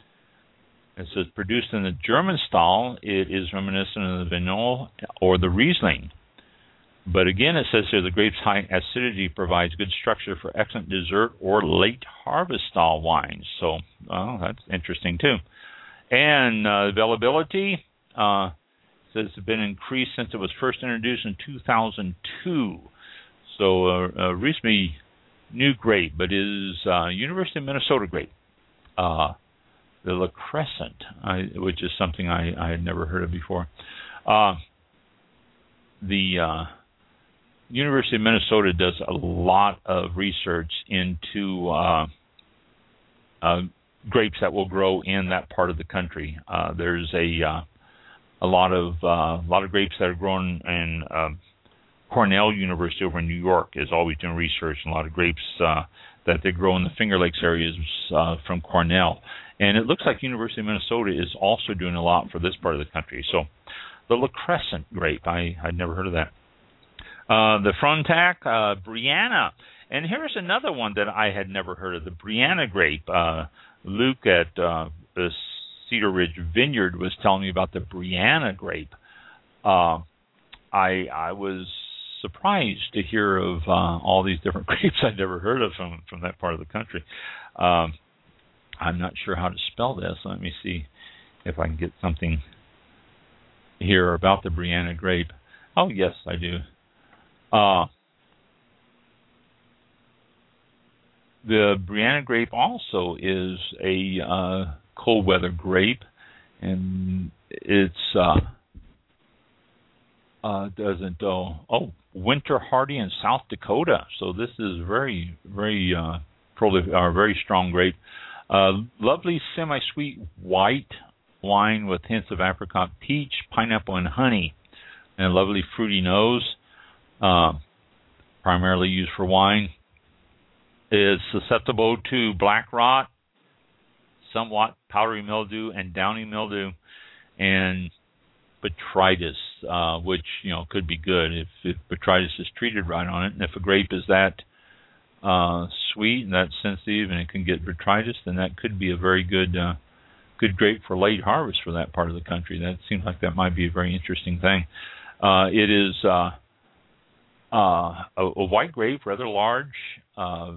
Speaker 3: It says produced in the German style, it is reminiscent of the Vignola or the Riesling. But again, it says here the grape's high acidity provides good structure for excellent dessert or late harvest style wines. So, well, that's interesting too. And uh, availability uh, says it's been increased since it was first introduced in two thousand two. So, uh, a reasonably new grape, but is uh, University of Minnesota grape, uh, the La Crescent, I, which is something I, I had never heard of before. Uh, the uh, University of Minnesota does a lot of research into uh, uh, grapes that will grow in that part of the country. Uh, there's a uh, a lot of uh, a lot of grapes that are grown in uh, Cornell University over in New York is always doing research. And a lot of grapes uh, that they grow in the Finger Lakes areas uh, from Cornell, and it looks like University of Minnesota is also doing a lot for this part of the country. So the La Crescent grape, I I'd never heard of that. Uh, the Frontenac, uh, Brianna. And here's another one that I had never heard of, the Brianna grape. Uh, Luke at uh, the Cedar Ridge Vineyard was telling me about the Brianna grape. Uh, I I was surprised to hear of uh, all these different grapes I'd never heard of from, from that part of the country. Um, I'm not sure how to spell this. Let me see if I can get something here about the Brianna grape. Oh, yes, I do. Uh, the Brianna grape also is a uh, cold weather grape, and it's uh, uh, doesn't oh, oh winter hardy in South Dakota. So this is very very uh, prolific, or very strong grape. Uh, lovely semi-sweet white wine with hints of apricot, peach, pineapple, and honey, and a lovely fruity nose. Uh, primarily used for wine. Is susceptible to black rot, somewhat powdery mildew, and downy mildew, and botrytis, uh, which you know could be good if, if botrytis is treated right on it. And if a grape is that uh, sweet and that sensitive, and it can get botrytis, then that could be a very good uh, good grape for late harvest for that part of the country. That seems like that might be a very interesting thing. Uh, it is. Uh, Uh, a, a white grape, rather large. Uh,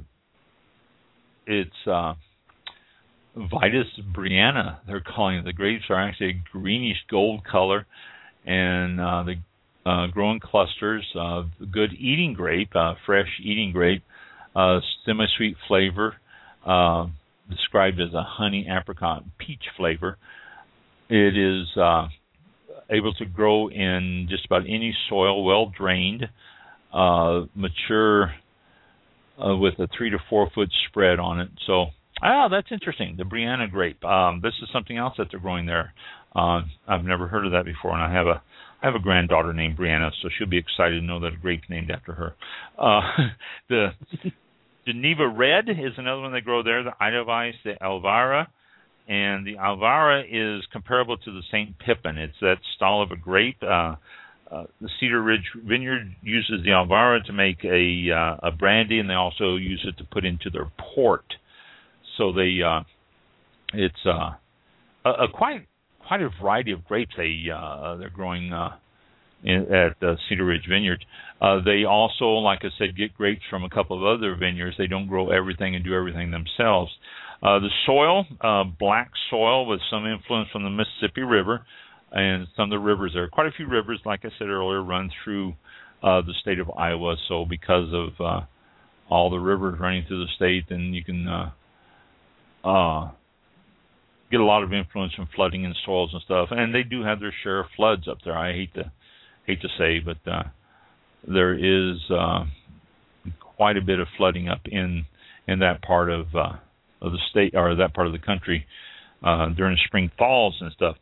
Speaker 3: it's uh, Vitis Brianna, they're calling it. The grapes are actually a greenish gold color, and uh, they uh, grow in clusters. Uh, good eating grape, uh, fresh eating grape, uh, semi-sweet flavor, uh, described as a honey, apricot, peach flavor. It is uh, able to grow in just about any soil, well drained. Uh, mature uh, with a three to four foot spread on it. So, ah, that's interesting. The Brianna grape. Um, this is something else that they're growing there. Uh, I've never heard of that before, and I have a I have a granddaughter named Brianna, so she'll be excited to know that a grape's named after her. Uh, the Geneva Red is another one they grow there. The Edelweiss, the Alvara, and the Alvara is comparable to the Saint Pippin. It's that style of a grape. Uh, Uh, the Cedar Ridge Vineyard uses the Alvara to make a uh, a brandy, and they also use it to put into their port. So they uh, it's uh, a, a quite quite a variety of grapes they uh, they're growing uh, in, at uh, Cedar Ridge Vineyard. Uh, they also, like I said, get grapes from a couple of other vineyards. They don't grow everything and do everything themselves. Uh, the soil, uh, black soil with some influence from the Mississippi River. And some of the rivers, there are quite a few rivers, like I said earlier, run through uh, the state of Iowa. So because of uh, all the rivers running through the state, then you can uh, uh, get a lot of influence from flooding in soils and stuff. And they do have their share of floods up there. I hate to hate to say, but uh, there is uh, quite a bit of flooding up in in that part of uh, of the state, or that part of the country uh, during the spring thaws and stuff.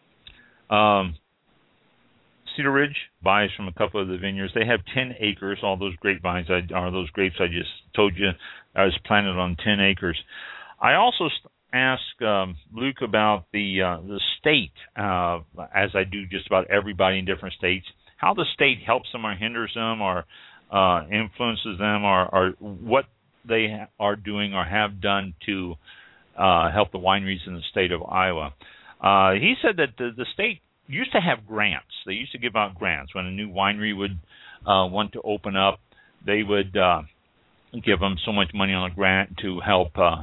Speaker 3: Um, Cedar Ridge buys from a couple of the vineyards. They have ten acres. All those grapevines, I, or those grapes I just told you, I was planted on ten acres. I also asked um, Luke about the uh, the state, uh, as I do just about everybody in different states, how the state helps them or hinders them or uh, influences them, or, or what they ha- are doing or have done to uh, help the wineries in the state of Iowa. Uh, he said that the, the state used to have grants. They used to give out grants when a new winery would uh, want to open up, they would uh, give them so much money on a grant to help uh,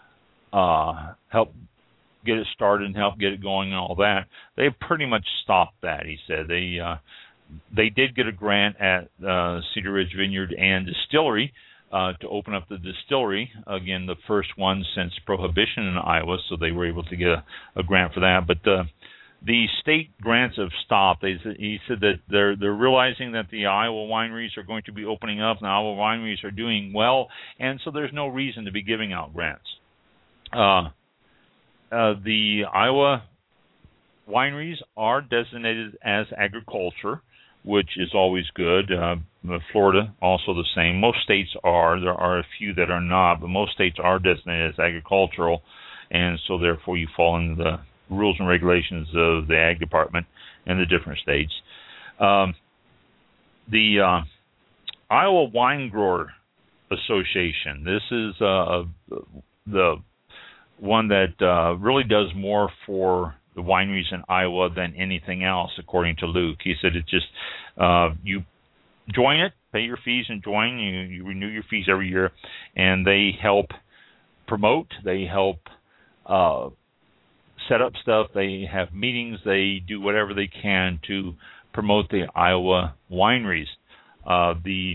Speaker 3: uh, help get it started and help get it going and all that. They pretty much stopped that, he said. They uh, they did get a grant at uh, Cedar Ridge Vineyard and Distillery uh, to open up the distillery, again, the first one since Prohibition in Iowa, so they were able to get a, a grant for that. But uh, the state grants have stopped. They, he said that they're they're realizing that the Iowa wineries are going to be opening up, and the Iowa wineries are doing well, and so there's no reason to be giving out grants. Uh, uh, the Iowa wineries are designated as agriculture, which is always good. Uh, Florida, also the same. Most states are. There are a few that are not, but most states are designated as agricultural, and so therefore you fall into the rules and regulations of the Ag Department in the different states. Um, the uh, Iowa Wine Grower Association, this is uh, the one that uh, really does more for the wineries in Iowa than anything else, according to Luke. He said it just, uh, you join it, pay your fees and join, you, you renew your fees every year, and they help promote, they help uh, set up stuff, they have meetings, they do whatever they can to promote the Iowa wineries. Uh, the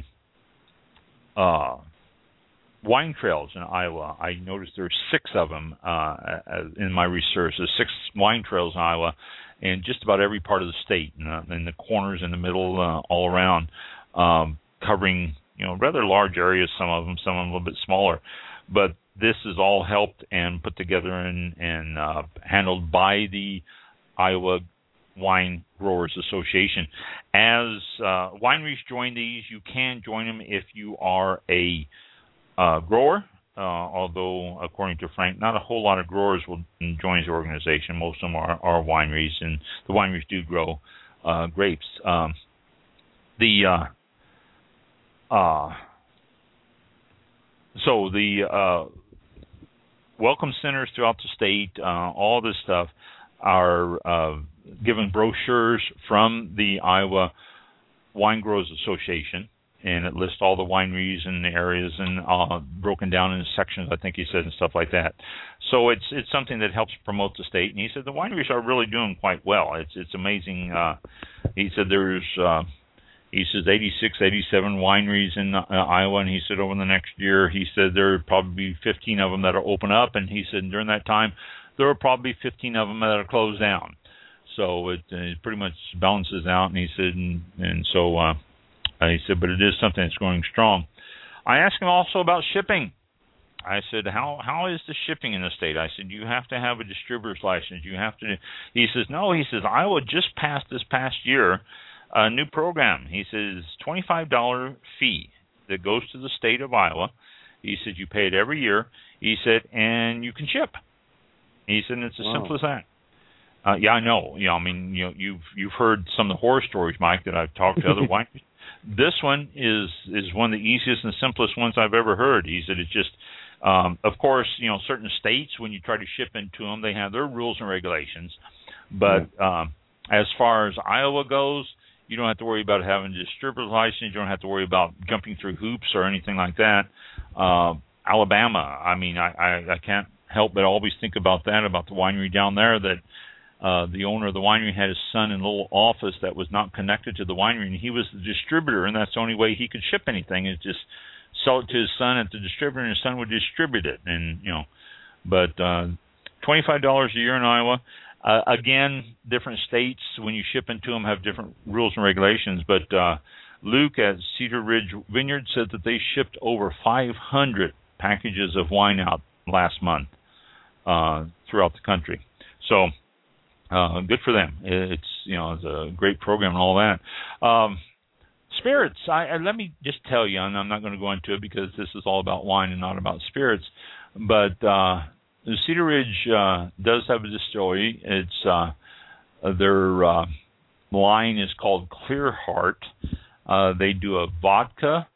Speaker 3: uh, wine trails in Iowa, I noticed there's six of them uh, in my research. There's six wine trails in Iowa, in just about every part of the state, in the, in the corners, in the middle, uh, all around, um, covering you know rather large areas. Some of them, some of them a little bit smaller, but this is all helped and put together and, and uh, handled by the Iowa Wine Growers Association. As uh, wineries join these, you can join them if you are a uh, grower, uh, although according to Frank, not a whole lot of growers will join the organization. Most of them are, are wineries, and the wineries do grow uh, grapes. Um, the uh, uh, so the uh, welcome centers throughout the state, uh, all this stuff, are uh, given brochures from the Iowa Wine Growers Association, and it lists all the wineries and the areas and uh, broken down into sections, I think he said, and stuff like that. So it's it's something that helps promote the state. And he said the wineries are really doing quite well. It's it's amazing. Uh, he said there's uh, he says eighty-six, eighty-seven wineries in uh, Iowa, and he said over the next year, he said there will probably be fifteen of them that will open up, and he said during that time there will probably be fifteen of them that will close down. So it, it pretty much balances out, and he said, and, and so uh, he said, but it is something that's going strong. I asked him also about shipping. I said, how how is the shipping in the state? I said, you have to have a distributor's license. You have to. He says, no. He says, Iowa just passed this past year a new program. He says, twenty-five dollars fee that goes to the state of Iowa. He said, you pay it every year. He said, and you can ship. He said, it's as wow. simple as that. Uh, yeah, I know. You know, I mean, you know, you've you've heard some of the horror stories, Mike, that I've talked to other wineries. This one is is one of the easiest and simplest ones I've ever heard. He said it's just, um, of course, you know, certain states when you try to ship into them, they have their rules and regulations. But yeah. um, as far as Iowa goes, you don't have to worry about having a distributor's license. You don't have to worry about jumping through hoops or anything like that. Uh, Alabama, I mean, I, I, I can't help but always think about that, about the winery down there, that uh, the owner of the winery had his son in a little office that was not connected to the winery, and he was the distributor, and that's the only way he could ship anything is just sell it to his son at the distributor, and his son would distribute it. And, you know, but uh, twenty-five dollars a year in Iowa. Uh, again, different states, when you ship into them, have different rules and regulations. But uh, Luke at Cedar Ridge Vineyard said that they shipped over five hundred packages of wine out last month uh, throughout the country. So uh, good for them. It's you know it's a great program and all that. Um, spirits. I, I, let me just tell you, and I'm not going to go into it because this is all about wine and not about spirits. But uh, Cedar Ridge uh, does have a distillery. It's uh, their uh, line is called Clear Heart. Uh, they do a vodka.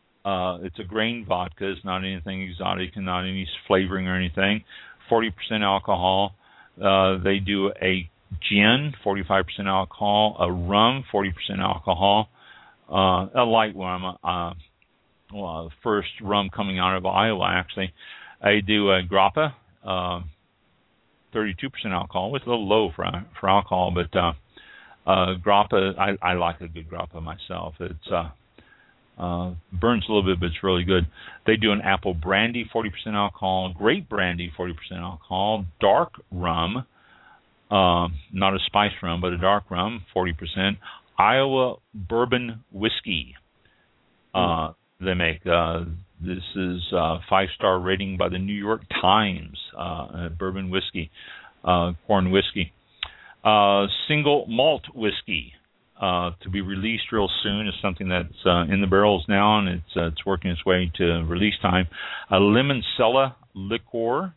Speaker 3: Uh, it's a grain vodka. It's not anything exotic and not any flavoring or anything. forty percent alcohol. Uh, they do a gin, forty-five percent alcohol. A rum, forty percent alcohol. uh, a light rum. Uh, well, the first rum coming out of Iowa, actually. I do a grappa, uh, thirty-two percent alcohol. It's a little low for for alcohol, but uh, uh, grappa, I, I like a good grappa myself. It's uh, uh, burns a little bit, but it's really good. They do an apple brandy, forty percent alcohol, grape brandy, forty percent alcohol, dark rum, uh, not a spice rum, but a dark rum, forty percent, Iowa bourbon whiskey. Uh, they make uh, this is uh, five-star rating by the New York Times. Uh, bourbon whiskey, uh, corn whiskey, uh, single malt whiskey uh, to be released real soon. Is something that's uh, in the barrels now, and it's uh, it's working its way to release time. A Limoncello liqueur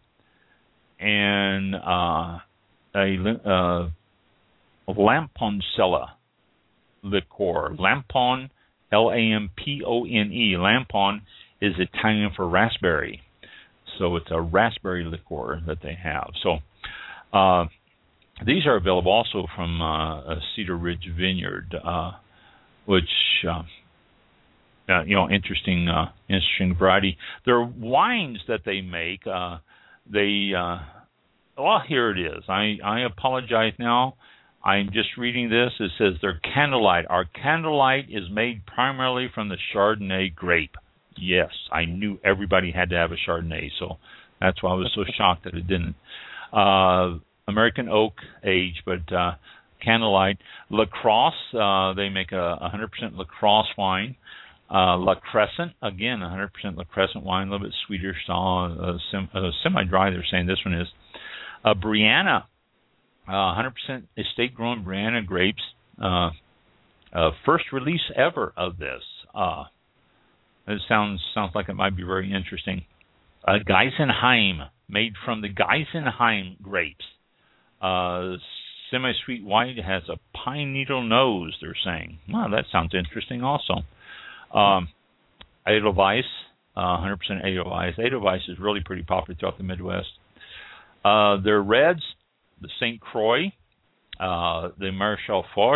Speaker 3: and uh, a uh, Lamponcella liqueur. Lampon, L A M P O N E. Lampon is Italian for raspberry. So it's a raspberry liqueur that they have. So uh, these are available also from uh, Cedar Ridge Vineyard, uh, which, uh, uh, you know, interesting uh, interesting variety. Their wines that they make, uh, they, uh, well, here it is. I, I apologize now. I'm just reading this. It says their Candlelight. Our Candlelight is made primarily from the Chardonnay grape. Yes, I knew everybody had to have a Chardonnay, so that's why I was so shocked that it didn't. Uh, American oak age, but uh, Candlelight. La Crosse, uh, they make a one hundred percent La Crosse wine. Uh, La Crescent, again, one hundred percent La Crescent wine, a little bit sweeter, style, uh, sem- uh, semi-dry, they're saying this one is. Uh, Brianna, uh, one hundred percent estate-grown Brianna grapes. Uh, uh, first release ever of this. Uh, it sounds sounds like it might be very interesting. Uh, Geisenheim, made from the Geisenheim grapes. Uh, semi-sweet white, has a pine needle nose, they're saying. Wow, that sounds interesting also. Um, Edelweiss, uh, one hundred percent Edelweiss. Edelweiss is really pretty popular throughout the Midwest. Uh, their reds, the Saint Croix, uh, the Marechal Foch.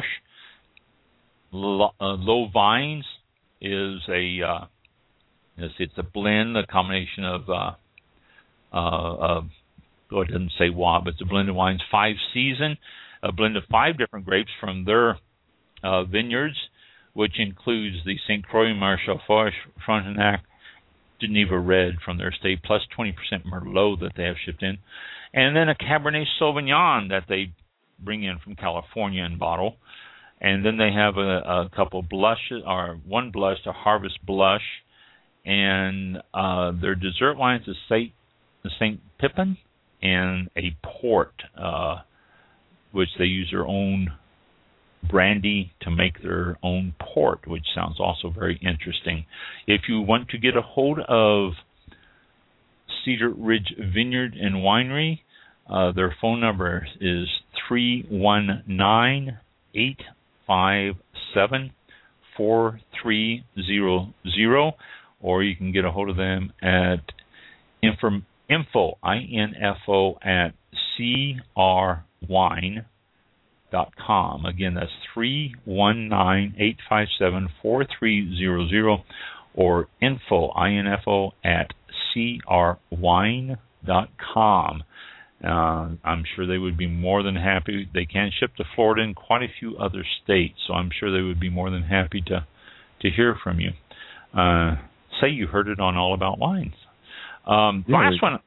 Speaker 3: Low, uh, Low Vines is a, uh, it's, it's a blend, a combination of, uh, uh, uh, oh, it doesn't say what, but it's a blend of wines, five season, a blend of five different grapes from their uh, vineyards, which includes the Saint Croix, Marechal Foch, Frontenac, Geneva Red from their estate, plus twenty percent Merlot that they have shipped in. And then a Cabernet Sauvignon that they bring in from California and bottle. And then they have a, a couple blushes, or one blush, a Harvest Blush. And uh, their dessert wines is Saint, Saint Pippin and a port, uh, which they use their own brandy to make their own port, which sounds also very interesting. If you want to get a hold of Cedar Ridge Vineyard and Winery, uh, their phone number is three one nine, eight five seven, four three zero zero, or you can get a hold of them at info, info I N F O, at C R wine dot com. Again, that's three one nine, eight five seven, four three zero zero, or info, I N F O, at C R wine dot com. Uh, I'm sure they would be more than happy. They can ship to Florida and quite a few other states, so I'm sure they would be more than happy to to hear from you. Uh, say you heard it on All About Wines. Um, yeah, last one.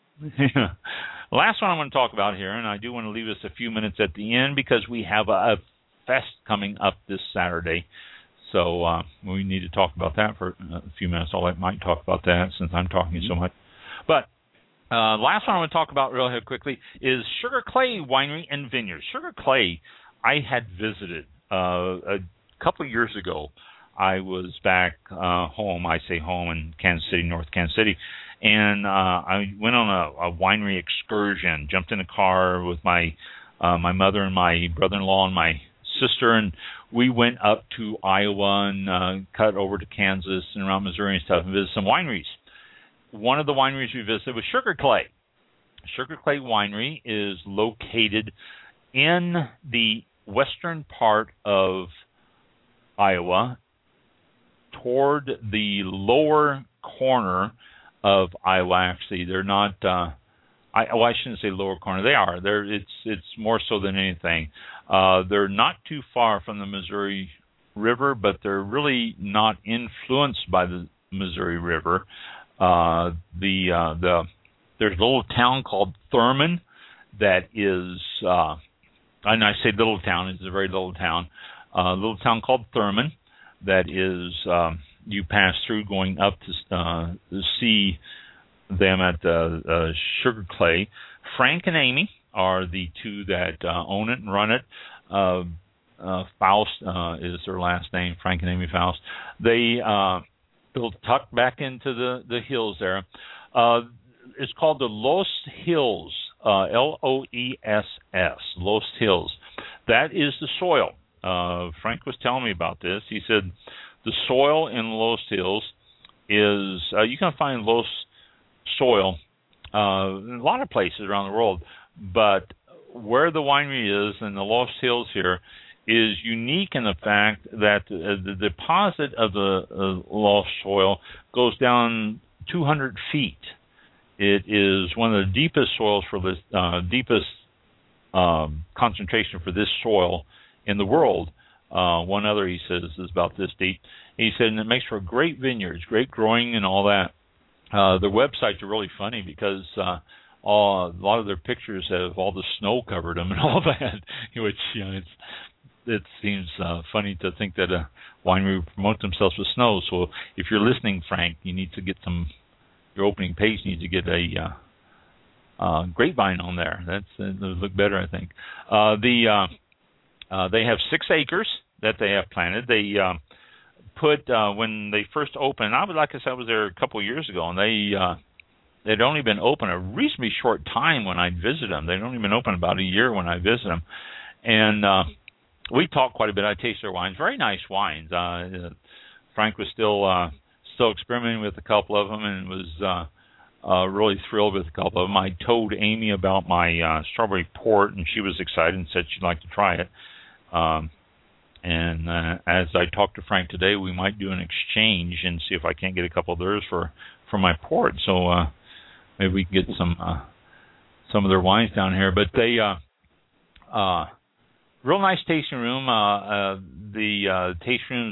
Speaker 3: Last one I want to talk about here, and I do want to leave us a few minutes at the end because we have a, a fest coming up this Saturday. So uh, we need to talk about that for a few minutes. I'll let Mike talk about that since I'm talking so much. But uh, last one I want to talk about real quickly is Sugar Clay Winery and Vineyard. Sugar Clay, I had visited uh, a couple of years ago. I was back uh, home, I say home, in Kansas City, North Kansas City, and uh, I went on a, a winery excursion, jumped in a car with my uh, my mother and my brother-in-law and my sister, and we went up to Iowa and uh, cut over to Kansas and around Missouri and stuff and visited some wineries. One of the wineries we visited was Sugar Clay. Sugar Clay Winery is located in the western part of Iowa, toward the lower corner of Iwaxie. They're not. Uh, I, oh, I shouldn't say lower corner. They are. They're. It's. It's more so than anything. Uh, they're not too far from the Missouri River, but they're really not influenced by the Missouri River. Uh, the uh, the there's a little town called Thurman that is. Uh, and I say little town. It's a very little town. A uh, little town called Thurman that is. Um, you pass through going up to uh, see them at the uh, Sugar Clay. Frank and Amy are the two that uh, own it and run it. Uh, uh, Faust uh, is their last name, Frank and Amy Faust. They uh, they'll tuck back into the, the hills there. Uh, it's called the Los Hills, uh, L O E S S, Los Hills. That is the soil. Uh, Frank was telling me about this. He said the soil in Los Hills is, uh, you can find Los soil uh, in a lot of places around the world, but where the winery is in the Los Hills here is unique in the fact that uh, the deposit of the uh, Los soil goes down two hundred feet. It is one of the deepest soils for this, uh, deepest um, concentration for this soil in the world. Uh, one other, he says, is about this deep. He said, and it makes for great vineyards, great growing and all that. Uh, their websites are really funny because uh, all, a lot of their pictures have all the snow covered them and all that, which, you know, it's, it seems uh, funny to think that a winery would promote themselves with snow. So if you're listening, Frank, you need to get some, your opening page needs to get a uh, uh, grapevine on there. That's uh, it would look better, I think. Uh, the uh, uh, they have six acres that they have planted. They uh, put uh, when they first opened. I was like I said, I was there a couple of years ago, and they uh, they'd only been open a reasonably short time when I'd visit them. They'd only been open about a year when I visited them, and uh, we talked quite a bit. I tasted their wines, very nice wines. Uh, Frank was still uh, still experimenting with a couple of them, and was uh, uh, really thrilled with a couple of them. I told Amy about my uh, strawberry port, and she was excited and said she'd like to try it. Um, and uh, as I talked to Frank today, we might do an exchange and see if I can't get a couple of theirs for, for my port. So uh, maybe we can get some uh, some of their wines down here. But they, uh, uh, real nice tasting room. Uh, uh, the uh, tasting rooms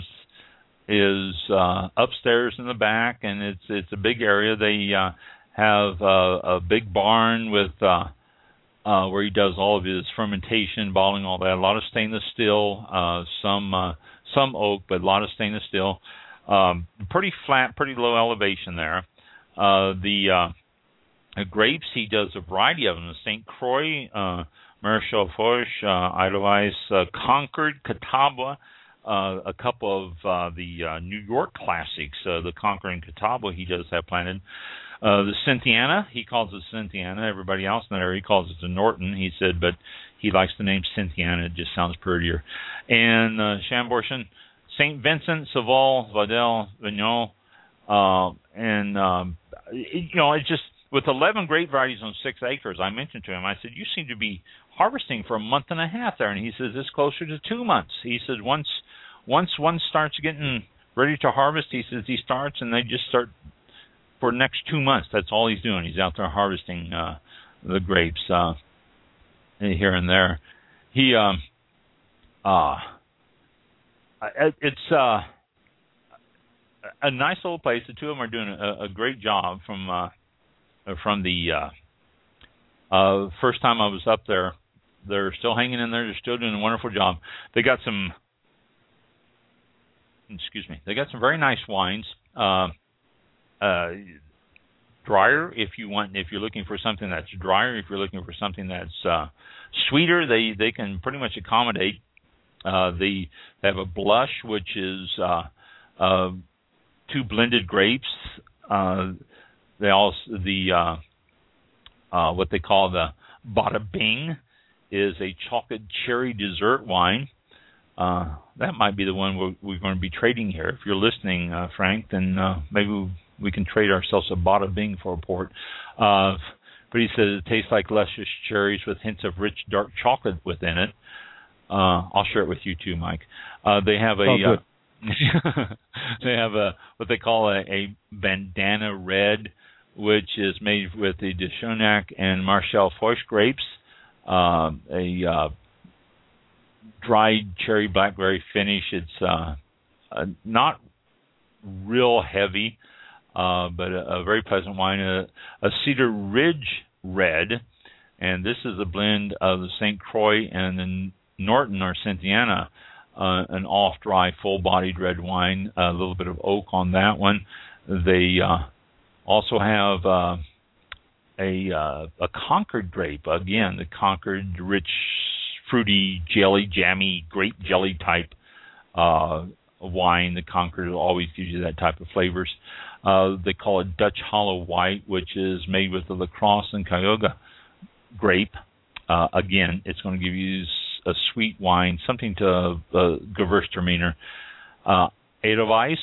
Speaker 3: is uh, upstairs in the back, and it's it's a big area. They uh, have uh, a big barn with. Uh, Uh, where he does all of his fermentation, bottling, all that. A lot of stainless steel, uh, some uh, some oak, but a lot of stainless steel. Um, pretty flat, pretty low elevation there. Uh, the uh, grapes, he does a variety of them. Saint Croix, uh, Marechal Foch, uh, Edelweiss, uh, Concord, Catawba, uh, a couple of uh, the uh, New York classics, uh, the Concord and Catawba he does have planted. Uh, the Cynthiana, he calls it Cynthiana. Everybody else in that area, he calls it the Norton, he said, but he likes the name Cynthiana. It just sounds prettier. And uh, Chambourchin, Saint Vincent, Saval, Vadel, Vignon, uh, and, um, it, you know, it's just, with eleven grape varieties on six acres, I mentioned to him, I said, you seem to be harvesting for a month and a half there. And he says, it's closer to two months. He says, once, once one starts getting ready to harvest, he says, he starts and they just start for the next two months. That's all he's doing. He's out there harvesting uh, the grapes uh, here and there. He, um, uh, it's uh, a nice little place. The two of them are doing a, a great job from uh, from the uh, uh, first time I was up there. They're still hanging in there. They're still doing a wonderful job. They got some, excuse me, they got some very nice wines. Uh, Uh, drier if you want, if you're looking for something that's drier, if you're looking for something that's uh, sweeter, they, they can pretty much accommodate. Uh, the, they have a blush, which is uh, uh, two blended grapes. Uh, they also, the uh, uh, what they call the Bada Bing is a chocolate cherry dessert wine. Uh, that might be the one we're, we're going to be trading here. If you're listening, uh, Frank, then uh, maybe we we can trade ourselves a Bada Bing for a port. Uh, but he says it tastes like luscious cherries with hints of rich dark chocolate within it. Uh, I'll share it with you too, Mike. Uh, they have a
Speaker 5: oh,
Speaker 3: uh, They have a what they call a, a bandana red, which is made with the Deschonach and Marcel Foch grapes, uh, a uh, dried cherry blackberry finish. It's uh, uh, not real heavy, uh, but a, a very pleasant wine. A, a Cedar Ridge red, and this is a blend of the Saint Croix and the Norton or Cynthiana. Uh, an off-dry, full-bodied red wine, a little bit of oak on that one. They uh, also have uh, a uh, a Concord grape. Again, the Concord rich, fruity, jelly, jammy, grape jelly type uh, wine. The Concord always gives you that type of flavors. Uh, they call it Dutch Hollow White, which is made with the La Crosse and Cayuga grape. Uh, again, it's going to give you a sweet wine, something to uh, Gewürztraminer. Uh, Edelweiss,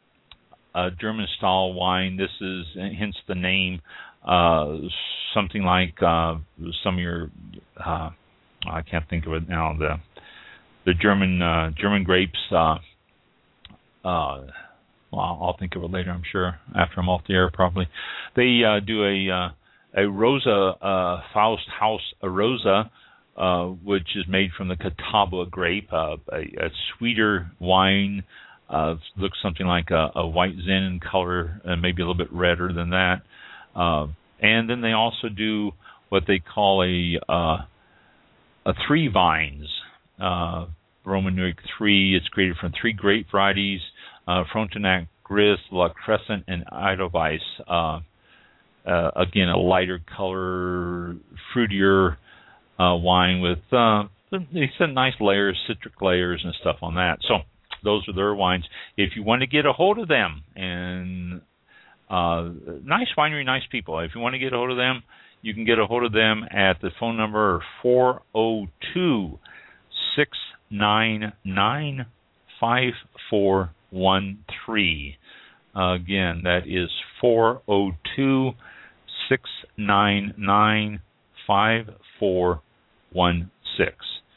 Speaker 3: a German-style wine. This is, hence the name, uh, something like uh, some of your, uh, I can't think of it now, the the German uh, German grapes. Uh, uh, well, I'll think of it later, I'm sure, after I'm off the air probably. They uh, do a, uh, a Rosa, uh, Faust Haus Rosa, Uh, which is made from the Catawba grape, uh, a, a sweeter wine, uh, looks something like a, a white zin in color, and maybe a little bit redder than that. Uh, and then they also do what they call a uh, a three vines, uh, Roman numeral three. It's created from three grape varieties: uh, Frontenac, Gris, La Crescent, and Edelweiss. Uh, uh, again, a lighter color, fruitier. Uh, wine with uh, they said nice layers, citric layers and stuff on that. So those are their wines. If you want to get a hold of them, and uh, nice winery, nice people. If you want to get a hold of them, you can get a hold of them at the phone number four oh two, six nine nine, five four one three. Uh, again, that is four oh two, six nine nine, five four one six.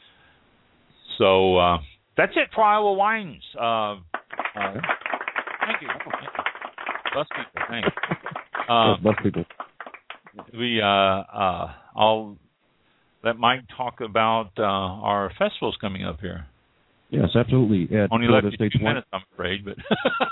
Speaker 3: So uh, that's it for Iowa Wines. Uh, uh, thank you. Bless people. Thanks. Uh,
Speaker 5: Bless people.
Speaker 3: We uh, uh, I'll let Mike talk about uh, our festivals coming up here.
Speaker 5: Yes, absolutely. At
Speaker 3: Only
Speaker 5: Florida
Speaker 3: left you
Speaker 5: State's
Speaker 3: two minutes, I'm afraid, but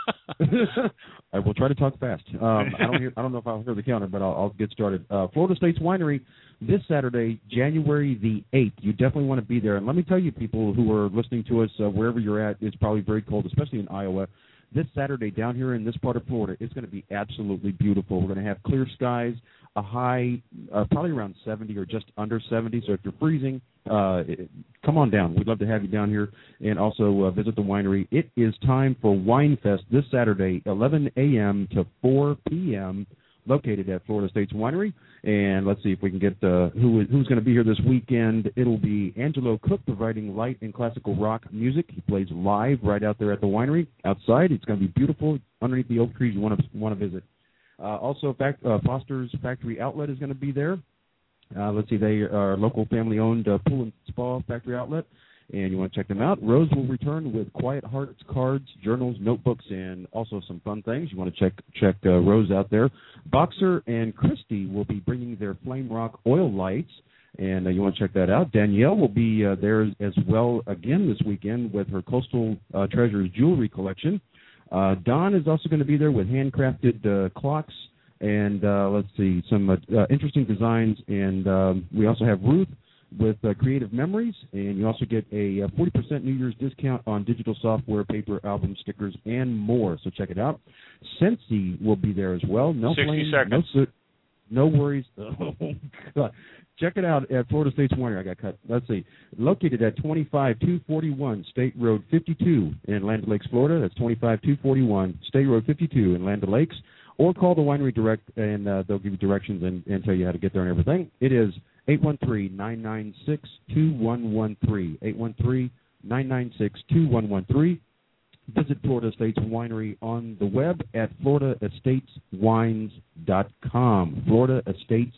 Speaker 5: I will try to talk fast. Um, I don't hear, I don't know if I'll hear the counter, but I'll, I'll get started. Uh, Florida State's Winery this Saturday, January the eighth. You definitely want to be there. And let me tell you, people who are listening to us, uh, wherever you're at, it's probably very cold, especially in Iowa. This Saturday down here in this part of Florida, it's going to be absolutely beautiful. We're going to have clear skies, a high uh, probably around seventy or just under seventy. So if you're freezing, uh, come on down. We'd love to have you down here and also uh, visit the winery. It is time for Wine Fest this Saturday, eleven a.m. to four p.m., located at Florida State's Winery. And let's see if we can get uh, who who's going to be here this weekend. It'll be Angelo Cook providing light and classical rock music. He plays live right out there at the winery outside. It's going to be beautiful underneath the oak trees you want to want to visit. Uh, also, fact, uh, Foster's Factory Outlet is going to be there. Uh, let's see, they are a local family-owned uh, pool and spa factory outlet, and you want to check them out. Rose will return with Quiet Hearts cards, journals, notebooks, and also some fun things. You want to check check uh, Rose out there. Boxer and Christy will be bringing their Flame Rock oil lights, and uh, you want to check that out. Danielle will be uh, there as well again this weekend with her Coastal uh, Treasures jewelry collection. Uh, Don is also going to be there with handcrafted uh, clocks and, uh, let's see, some uh, uh, interesting designs. And um, we also have Ruth with uh, Creative Memories, and you also get a forty percent New Year's discount on digital software, paper, album, stickers, and more. So check it out. Scentsy will be there as well. No
Speaker 3: sixty
Speaker 5: flame,
Speaker 3: seconds.
Speaker 5: No, no worries. Oh, God. Check it out at Florida State's Winery. I got cut. Let's see. Located at twenty-five two forty-one State Road fifty-two in Land O'Lakes, Florida. That's twenty-five two forty-one State Road fifty-two in Land O'Lakes. Or call the winery direct, and uh, they'll give you directions and, and tell you how to get there and everything. It is eight one three, nine nine six, two one one three. eight one three, nine nine six, two one one three. Visit Florida State's Winery on the web at florida estates wines dot com. florida estates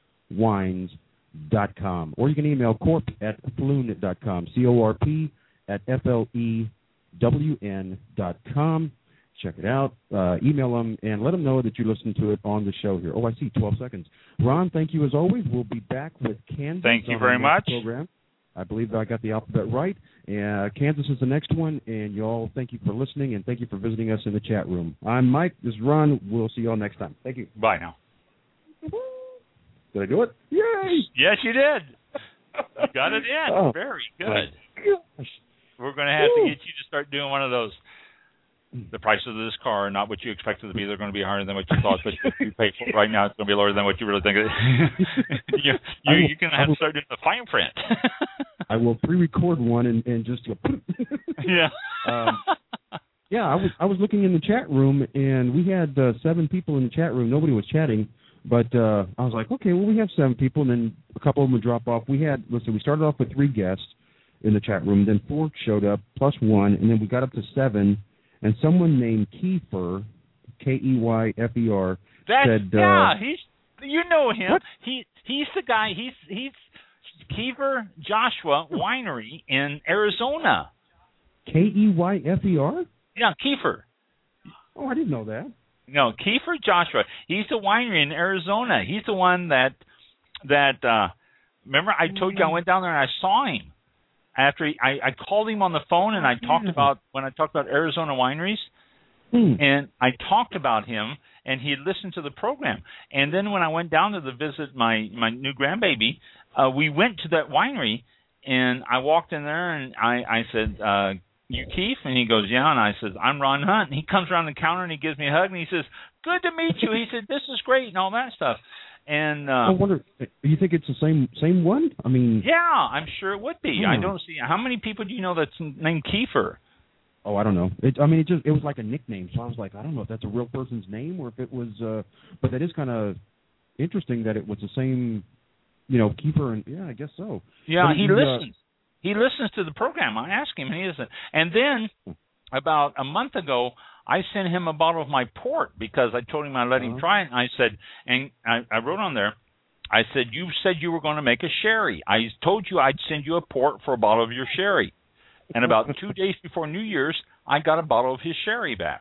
Speaker 5: wines dot com. Or you can email corp at floon dot com. C O R P at F L E W N dot com. Check it out. Uh, email them and let them know that you listened to it on the show here. Oh, I see, twelve seconds. Ron, thank you as always. We'll be back with Kansas.
Speaker 3: Thank you
Speaker 5: on
Speaker 3: very
Speaker 5: our next
Speaker 3: much.
Speaker 5: Program. I believe I got the alphabet right. Uh, Kansas is the next one, and y'all, thank you for listening, and thank you for visiting us in the chat room. I'm Mike. This is Ron. We'll see you all next time. Thank you.
Speaker 3: Bye now.
Speaker 5: Did I do it? Yay!
Speaker 3: Yes, you did. You got it in.
Speaker 5: Oh.
Speaker 3: Very good.
Speaker 5: Gosh.
Speaker 3: We're going to have
Speaker 5: Woo.
Speaker 3: to get you to start doing one of those. The price of this car, not what you expected to be. They're going to be higher than what you thought, but you pay for it right now, it's going to be lower than what you really think. you, you,
Speaker 5: will,
Speaker 3: you're going to have to start doing the fine print.
Speaker 5: I will pre-record one and, and just go.
Speaker 3: yeah.
Speaker 5: um, yeah, I was I was looking in the chat room, and we had uh, seven people in the chat room. Nobody was chatting, but uh, I was like, okay, well, we have seven people, and then a couple of them would drop off. We had, listen, we started off with three guests in the chat room, then four showed up, plus one, and then we got up to seven. And someone named Keyfer, K E Y F E R,
Speaker 3: That's,
Speaker 5: said,
Speaker 3: yeah,
Speaker 5: uh,
Speaker 3: he's you know him.
Speaker 5: What?
Speaker 3: He he's the guy. He's he's Kiefer Joshua Winery in Arizona.
Speaker 5: K E Y F E R?
Speaker 3: Yeah, Kiefer.
Speaker 5: Oh, I didn't know that.
Speaker 3: No, Kiefer Joshua. He's the winery in Arizona. He's the one that that. Uh, remember, I told you I went down there and I saw him. After he, I, I called him on the phone and I talked about when I talked about Arizona wineries,
Speaker 5: Hmm.
Speaker 3: and I talked about him and he had listened to the program. And then when I went down to the visit my my new grandbaby, uh, we went to that winery and I walked in there and I I said, uh, "You Keith?" And he goes, "Yeah." And I said, "I'm Ron Hunt." And he comes around the counter and he gives me a hug and he says, "Good to meet you." He said, "This is great," and all that stuff. And uh,
Speaker 5: I wonder, you think it's the same same one? I mean,
Speaker 3: yeah, I'm sure it would be.
Speaker 5: Hmm.
Speaker 3: I don't see how many people do you know that's named Kiefer?
Speaker 5: oh, I don't know. It, I mean, it just it was like a nickname, so I was like, I don't know if that's a real person's name or if it was. Uh, but that is kind of interesting that it was the same, you know, Kiefer, and yeah, I guess so.
Speaker 3: Yeah,
Speaker 5: But
Speaker 3: he
Speaker 5: uh,
Speaker 3: listens. He listens to the program. I asked him, and he isn't. And then about a month ago, I sent him a bottle of my port because I told him I let him
Speaker 5: Uh-huh.
Speaker 3: try it. And I said, and I, I wrote on there, I said, you said you were going to make a sherry. I told you I'd send you a port for a bottle of your sherry. And about two days before New Year's, I got a bottle of his sherry back.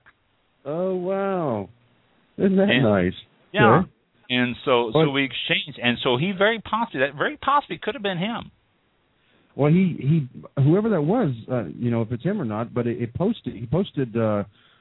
Speaker 5: Oh wow, isn't that
Speaker 3: And-
Speaker 5: nice?
Speaker 3: Yeah.
Speaker 5: Okay.
Speaker 3: And so,
Speaker 5: Well-
Speaker 3: so we exchanged. And so he very possibly, that very possibly could have been him.
Speaker 5: Well, he he whoever that was, uh, you know, if it's him or not, but it, it posted. He posted. Uh,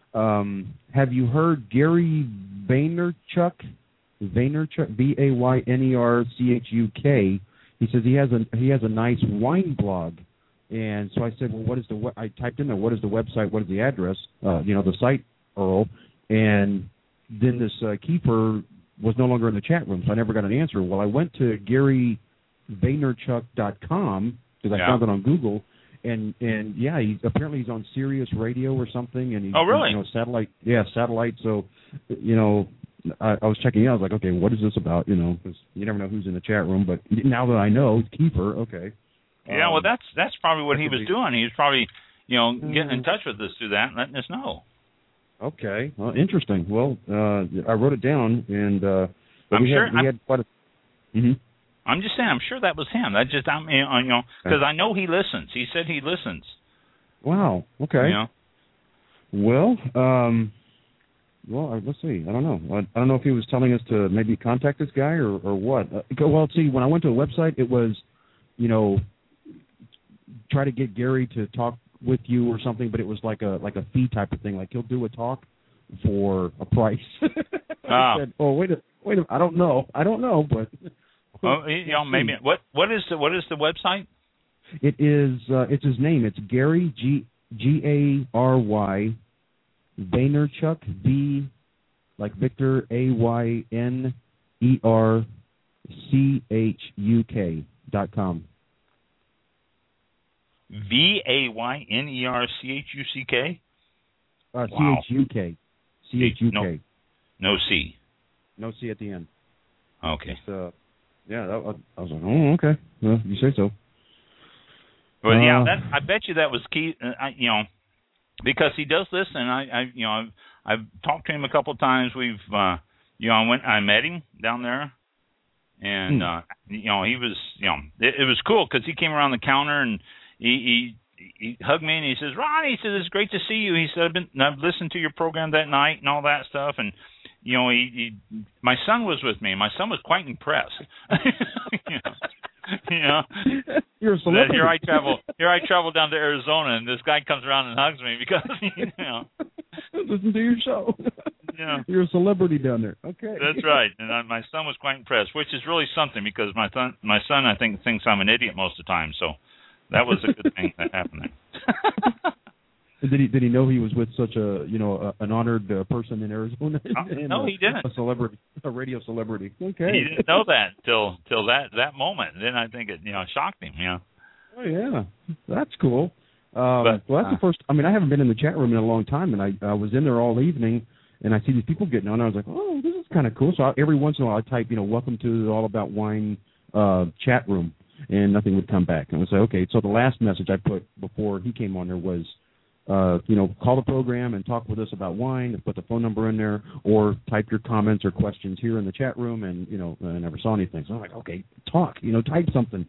Speaker 5: um, have you heard Gary Vaynerchuk? Vaynerchuk, V A Y N E R C H U K. He says he has a he has a nice wine blog, and so I said, well, what is the? we- I typed in there, what is the website? What is the address? Uh, you know, the site, Earl. And then this uh, Kiefer was no longer in the chat room, so I never got an answer. Well, I went to Gary Vaynerchuk dot com because I
Speaker 3: Yeah.
Speaker 5: found it on Google, and and yeah, he apparently he's on Sirius Radio or something, and he's
Speaker 3: Oh, really?
Speaker 5: you know satellite, yeah, satellite. So, you know, I, I was checking out. I was like, okay, what is this about? You know, because you never know who's in the chat room. But now that I know, it's Kiefer. Okay.
Speaker 3: Yeah,
Speaker 5: Um,
Speaker 3: well, that's that's probably what
Speaker 5: that
Speaker 3: he
Speaker 5: could
Speaker 3: was
Speaker 5: be-
Speaker 3: doing. He was probably, you know, getting in
Speaker 5: Mhm.
Speaker 3: touch with us through that and letting us know.
Speaker 5: Okay. Well, interesting. Well, uh, I wrote it down, and uh, but
Speaker 3: I'm
Speaker 5: we
Speaker 3: sure-
Speaker 5: had we
Speaker 3: I'm-
Speaker 5: had quite a. Mm-hmm.
Speaker 3: I'm just saying, I'm sure that was him. That just, I'm, you know, because I know he listens. He said he listens.
Speaker 5: Wow. Okay.
Speaker 3: You know?
Speaker 5: Well, um, well, uh, let's see. I don't know. I, I don't know if he was telling us to maybe contact this guy or, or what. Uh, go- well, see, when I went to the website, it was, you know, try to get Gary to talk with you or something, but it was like a like a fee type of thing. Like he'll do a talk for a price.
Speaker 3: Ah.
Speaker 5: I said, oh, wait a wait a I don't know. I don't know, but
Speaker 3: Well, you know, maybe what what is the what is the website?
Speaker 5: it is. Uh, it's his name. It's Gary G G A R Y Vaynerchuk, V like Victor, A Y N E R C H U K dot com.
Speaker 3: V A Y N E R C H U C K.
Speaker 5: Uh, C
Speaker 3: Wow.
Speaker 5: H U K. C H U K.
Speaker 3: No. No C.
Speaker 5: No C at the end.
Speaker 3: Okay.
Speaker 5: Just, uh, yeah, that, I was like, oh, okay. Well, you say so.
Speaker 3: Well, yeah,
Speaker 5: Uh,
Speaker 3: that I bet you that was key. Uh, I, you know, because he does listen. I, I, you know, I've, I've talked to him a couple of times. We've, uh, you know, I went, I met him down there, and
Speaker 5: Hmm.
Speaker 3: uh, you know, he was, you know, it, it was cool because he came around the counter and he, he he hugged me and he says, "Ron," he says, "it's great to see you." He said, "I've been, I've listened to your program that night and all that stuff." And you know, he, he my son was with me. And my son was quite impressed. you know. You know,
Speaker 5: You're a celebrity.
Speaker 3: here I travel. Here I travel down to Arizona, and this guy comes around and hugs me because you know.
Speaker 5: Listen to your show.
Speaker 3: Yeah,
Speaker 5: you're a celebrity down there. Okay,
Speaker 3: that's right. And I, my son was quite impressed, which is really something because my son, my son, I think thinks I'm an idiot most of the time. So that was a good thing that happened there.
Speaker 5: Did he did he know he was with such a you know a, an honored uh, person in Arizona?
Speaker 3: Uh,
Speaker 5: and,
Speaker 3: no,
Speaker 5: uh,
Speaker 3: he didn't.
Speaker 5: A celebrity, a radio celebrity. Okay.
Speaker 3: He didn't know that till till that that moment. Then I think it you know shocked him. You know.
Speaker 5: Oh yeah, that's cool. Um,
Speaker 3: but,
Speaker 5: well, that's
Speaker 3: uh,
Speaker 5: the first. I mean, I haven't been in the chat room in a long time, and I I was in there all evening, and I see these people getting on. And I was like, oh, this is kind of cool. So I, every once in a while, I type, you know, "Welcome to the All About Wine uh, chat room," and nothing would come back. And I was like, okay. So the last message I put before he came on there was, uh, you know, call the program and talk with us about wine. Put the phone number in there, or type your comments or questions here in the chat room. And you know, I never saw anything. So I'm like, okay, talk. You know, type something.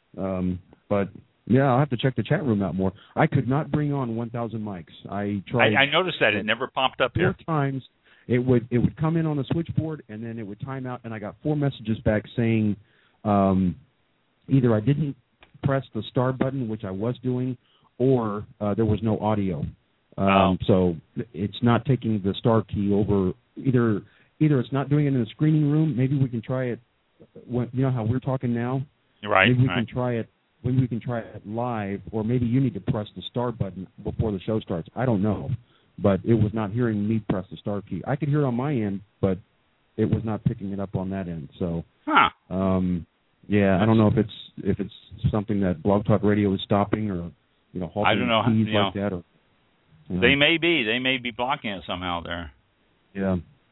Speaker 5: Um, but yeah, I'll have to check the chat room out more. I could not bring on one thousand mics. I tried.
Speaker 3: I, I noticed that it never popped up here.
Speaker 5: Four times. It would it would come in on the switchboard and then it would time out, and I got four messages back saying um, either I didn't press the star button, which I was doing, or uh, there was no audio. Um,
Speaker 3: oh.
Speaker 5: So it's not taking the star key over. Either either it's not doing it in the screening room. Maybe we can try it. When, you know how we're talking now.
Speaker 3: Right.
Speaker 5: Maybe we
Speaker 3: right.
Speaker 5: can try it. Maybe we can try it live, or maybe you need to press the star button before the show starts. I don't know, but it was not hearing me press the star key. I could hear it on my end, but it was not picking it up on that end. So,
Speaker 3: huh.
Speaker 5: um, yeah, I don't know if it's if it's something that Blog Talk Radio is stopping, or you know, halting
Speaker 3: I don't know,
Speaker 5: keys
Speaker 3: you
Speaker 5: like
Speaker 3: know,
Speaker 5: that. Or you know.
Speaker 3: They may be. They may be blocking it somehow there.
Speaker 5: Yeah.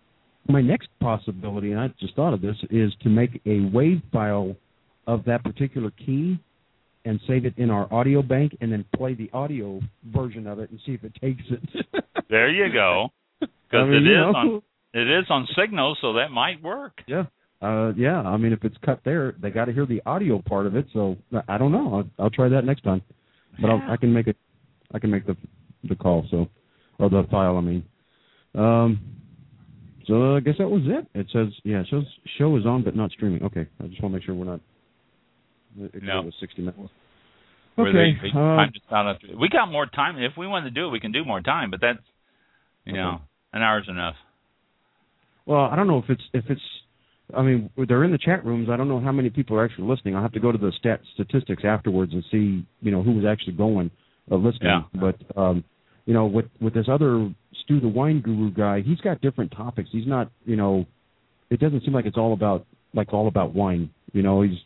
Speaker 5: My next possibility, and I just thought of this, is to make a WAV file of that particular key and save it in our audio bank, and then play the audio version of it and see if it takes it.
Speaker 3: There you go. Because
Speaker 5: I mean,
Speaker 3: it is
Speaker 5: know.
Speaker 3: on it is on Signal, so that might work.
Speaker 5: Yeah, uh, yeah. I mean, if it's cut there, they got to hear the audio part of it. So I don't know. I'll, I'll try that next time. But
Speaker 3: Yeah.
Speaker 5: I'll, I can make it. I can make the the call. So or the file. I mean. Um. So I guess that was it. It says yeah. It shows show is on but not streaming. Okay. I just want to make sure we're not. It
Speaker 3: No.
Speaker 5: was sixty minutes.
Speaker 3: Where
Speaker 5: Okay.
Speaker 3: they, they
Speaker 5: uh,
Speaker 3: time just not up to- we got more time. If we wanted to do it, we can do more time. But that's you
Speaker 5: Okay.
Speaker 3: know an hour's enough.
Speaker 5: Well, I don't know if it's if it's. I mean, they're in the chat rooms. I don't know how many people are actually listening. I'll have to go to the stat statistics afterwards and see, you know, who was actually going uh, listening.
Speaker 3: Yeah.
Speaker 5: But um, you know, with with this other Stu the Wine Guru guy, he's got different topics. He's not, you know, it doesn't seem like it's all about like all about wine. You know, he's.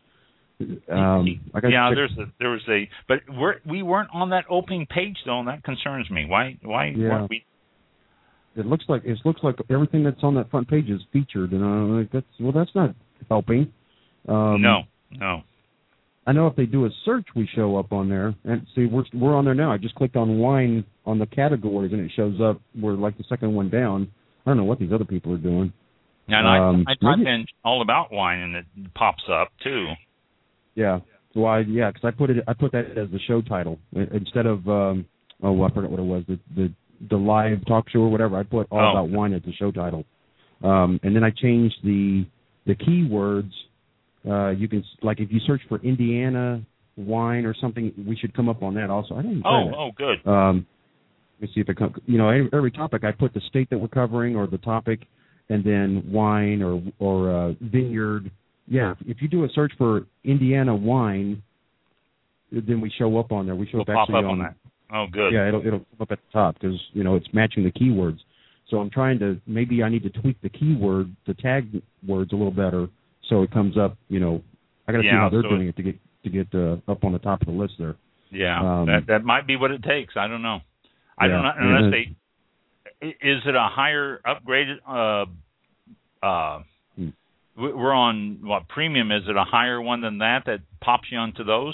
Speaker 5: Um, I
Speaker 3: yeah,
Speaker 5: check.
Speaker 3: there's a, there was a, but we're, we weren't on that opening page though, and that concerns me. Why why
Speaker 5: Yeah.
Speaker 3: weren't we?
Speaker 5: It looks like it looks like everything that's on that front page is featured, and I'm like, that's well, that's not helping. Um,
Speaker 3: no, no.
Speaker 5: I know if they do a search, we show up on there. And see, we're we're on there now. I just clicked on wine on the categories, and it shows up. We're like the second one down. I don't know what these other people are doing.
Speaker 3: And
Speaker 5: Um,
Speaker 3: I I type
Speaker 5: maybe-
Speaker 3: in all about wine, and it pops up too.
Speaker 5: Yeah. Well, I, yeah, because I put it. I put that as the show title I- instead of. Um, oh, I forgot what it was. The the the live talk show or whatever. I put all
Speaker 3: Oh.
Speaker 5: about wine as the show title, um, and then I changed the the keywords. Uh, you can like if you search for Indiana wine or something, we should come up on that also. I didn't.
Speaker 3: Oh,
Speaker 5: try that.
Speaker 3: oh, good.
Speaker 5: Um, let me see if it comes. You know, every, every topic I put the state that we're covering or the topic, and then wine or or uh, vineyard. Yeah, if you do a search for Indiana wine, then we show up on there. We show
Speaker 3: We'll
Speaker 5: up
Speaker 3: pop
Speaker 5: actually
Speaker 3: up
Speaker 5: on,
Speaker 3: on that. Oh, good.
Speaker 5: Yeah, it'll it'll come up at the top because you know it's matching the keywords. So I'm trying to maybe I need to tweak the keyword, the tag words a little better, so it comes up. You know, I got to see
Speaker 3: Yeah,
Speaker 5: how they're
Speaker 3: so
Speaker 5: doing it to get to get uh, up on the top of the list there.
Speaker 3: Yeah,
Speaker 5: Um,
Speaker 3: that that might be what it takes. I don't know. I
Speaker 5: Yeah,
Speaker 3: don't know unless
Speaker 5: and-
Speaker 3: they. Is it a higher upgraded? Uh, uh,
Speaker 5: Hmm.
Speaker 3: we- we're on what premium? Is it a higher one than that that pops you onto those?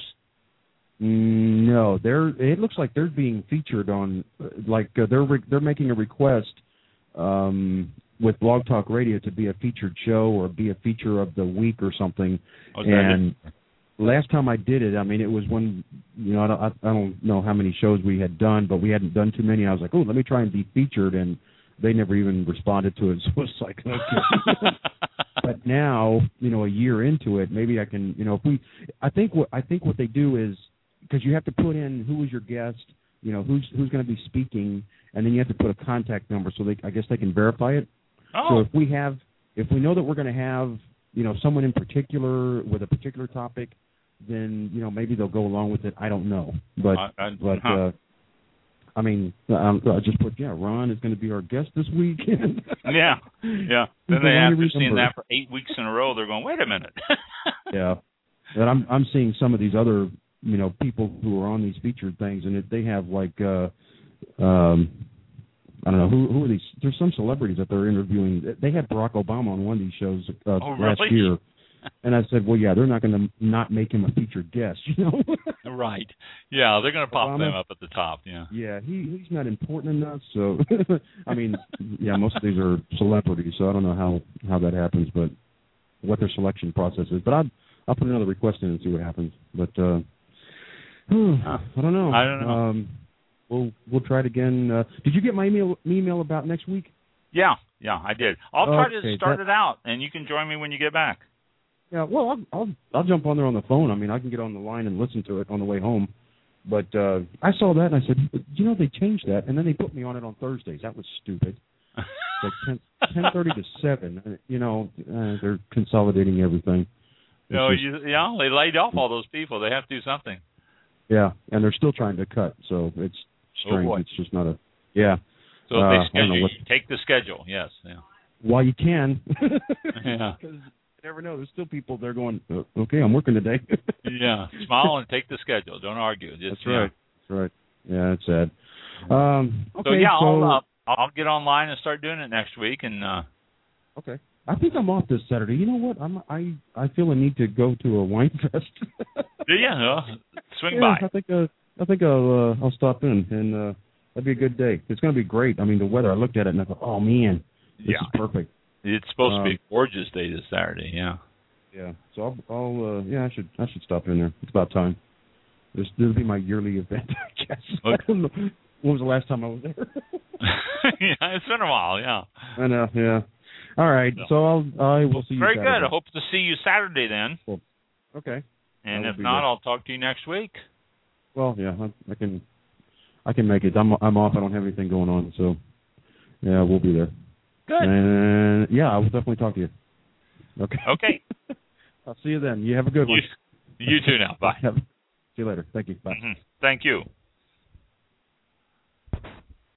Speaker 5: Mm, No, they're. It looks like they're being featured on, uh, like uh, they're re- they're making a request um, with Blog Talk Radio to be a featured show or be a feature of the week or something.
Speaker 3: Oh, is that
Speaker 5: and
Speaker 3: it?
Speaker 5: last time I did it, I mean, it was when, you know, I don't, I don't know how many shows we had done, but we hadn't done too many. I was like, oh, let me try and be featured, and they never even responded to it. So it was like, okay. But now, you know, a year into it, maybe I can, you know, if we, I think what I think what they do is, because you have to put in who was your guest, you know, who's who's going to be speaking, and then you have to put a contact number so they, I guess they can verify it.
Speaker 3: Oh.
Speaker 5: So if we have, if we know that we're going to have, you know, someone in particular with a particular topic, then, you know, maybe they'll go along with it. I don't know. But,
Speaker 3: I, I,
Speaker 5: but
Speaker 3: huh.
Speaker 5: uh, I mean, um, I just put, yeah, Ron is going to be our guest this week.
Speaker 3: yeah, yeah. Then they, after seeing that for eight weeks in a row, they're going, wait a minute.
Speaker 5: Yeah. But I'm I'm seeing some of these other, you know, people who are on these featured things, and it, they have like, uh, um, I don't know, who who are these? There's some celebrities that they're interviewing. They had Barack Obama on one of these shows uh,
Speaker 3: oh,
Speaker 5: last
Speaker 3: really?
Speaker 5: year. And I said, well, yeah, they're not going to not make him a featured guest, you know?
Speaker 3: Right. Yeah, they're going to pop
Speaker 5: Obama,
Speaker 3: them up at the top, yeah.
Speaker 5: Yeah, he he's not important enough, so, I mean, yeah, most of these are celebrities, so I don't know how, how that happens, but what their selection process is. But I'll, I'll put another request in and see what happens. But, uh, I don't know.
Speaker 3: I don't know.
Speaker 5: Um, we'll, we'll try it again. Uh, did you get my email, email about next week?
Speaker 3: Yeah, yeah, I did. I'll try
Speaker 5: okay,
Speaker 3: to start
Speaker 5: that,
Speaker 3: it out, and you can join me when you get back.
Speaker 5: Yeah, well, I'll, I'll I'll jump on there on the phone. I mean, I can get on the line and listen to it on the way home. But uh, I saw that and I said, you know, they changed that, and then they put me on it on Thursdays. That was stupid. It's like ten thirty to seven. You know, uh, they're consolidating everything. It's
Speaker 3: No,
Speaker 5: just,
Speaker 3: you, yeah, they laid off all those people. They have to do something.
Speaker 5: Yeah, and they're still trying to cut, so it's strange.
Speaker 3: Oh, boy.
Speaker 5: It's just not a yeah.
Speaker 3: So if
Speaker 5: uh,
Speaker 3: they
Speaker 5: I don't know
Speaker 3: schedule,
Speaker 5: what,
Speaker 3: take the schedule. Yes, yeah.
Speaker 5: while you can.
Speaker 3: Yeah.
Speaker 5: You never know. There's still people there going, okay, I'm working today.
Speaker 3: Yeah, smile and take the schedule. Don't argue. Just,
Speaker 5: That's right. That's right. Yeah, it's sad. Um, okay,
Speaker 3: so yeah,
Speaker 5: so,
Speaker 3: I'll, uh, I'll get online and start doing it next week. And uh,
Speaker 5: okay, I think I'm off this Saturday. You know what? I'm I I feel a need to go to a wine fest.
Speaker 3: yeah, uh, swing
Speaker 5: yeah,
Speaker 3: by.
Speaker 5: I think uh, I think I'll uh, I'll stop in, and uh, that'd be a good day. It's going to be great. I mean, the weather. I looked at it and I thought, oh man, this
Speaker 3: yeah.
Speaker 5: is perfect.
Speaker 3: It's supposed
Speaker 5: um,
Speaker 3: to be a gorgeous day this Saturday. Yeah.
Speaker 5: Yeah. So I'll, I'll uh, yeah, I should I should stop in there. It's about time. This this will be my yearly event, I guess. Okay. I don't know. When was the last time I was there?
Speaker 3: Yeah, it's been a while. Yeah.
Speaker 5: I know. Yeah. All right. So, so I'll I will see you.
Speaker 3: Very
Speaker 5: Saturday.
Speaker 3: good. I hope to see you Saturday then.
Speaker 5: Cool. Okay.
Speaker 3: And
Speaker 5: that
Speaker 3: if not,
Speaker 5: good.
Speaker 3: I'll talk to you next week.
Speaker 5: Well, yeah, I, I can I can make it. I'm I'm off. I don't have anything going on, so yeah, we'll be there.
Speaker 3: Good.
Speaker 5: And yeah, I will definitely talk to you. Okay.
Speaker 3: Okay.
Speaker 5: I'll see you then. You have a good one.
Speaker 3: You, you too now. Bye.
Speaker 5: See you later. Thank you. Bye.
Speaker 3: Mm-hmm. Thank you.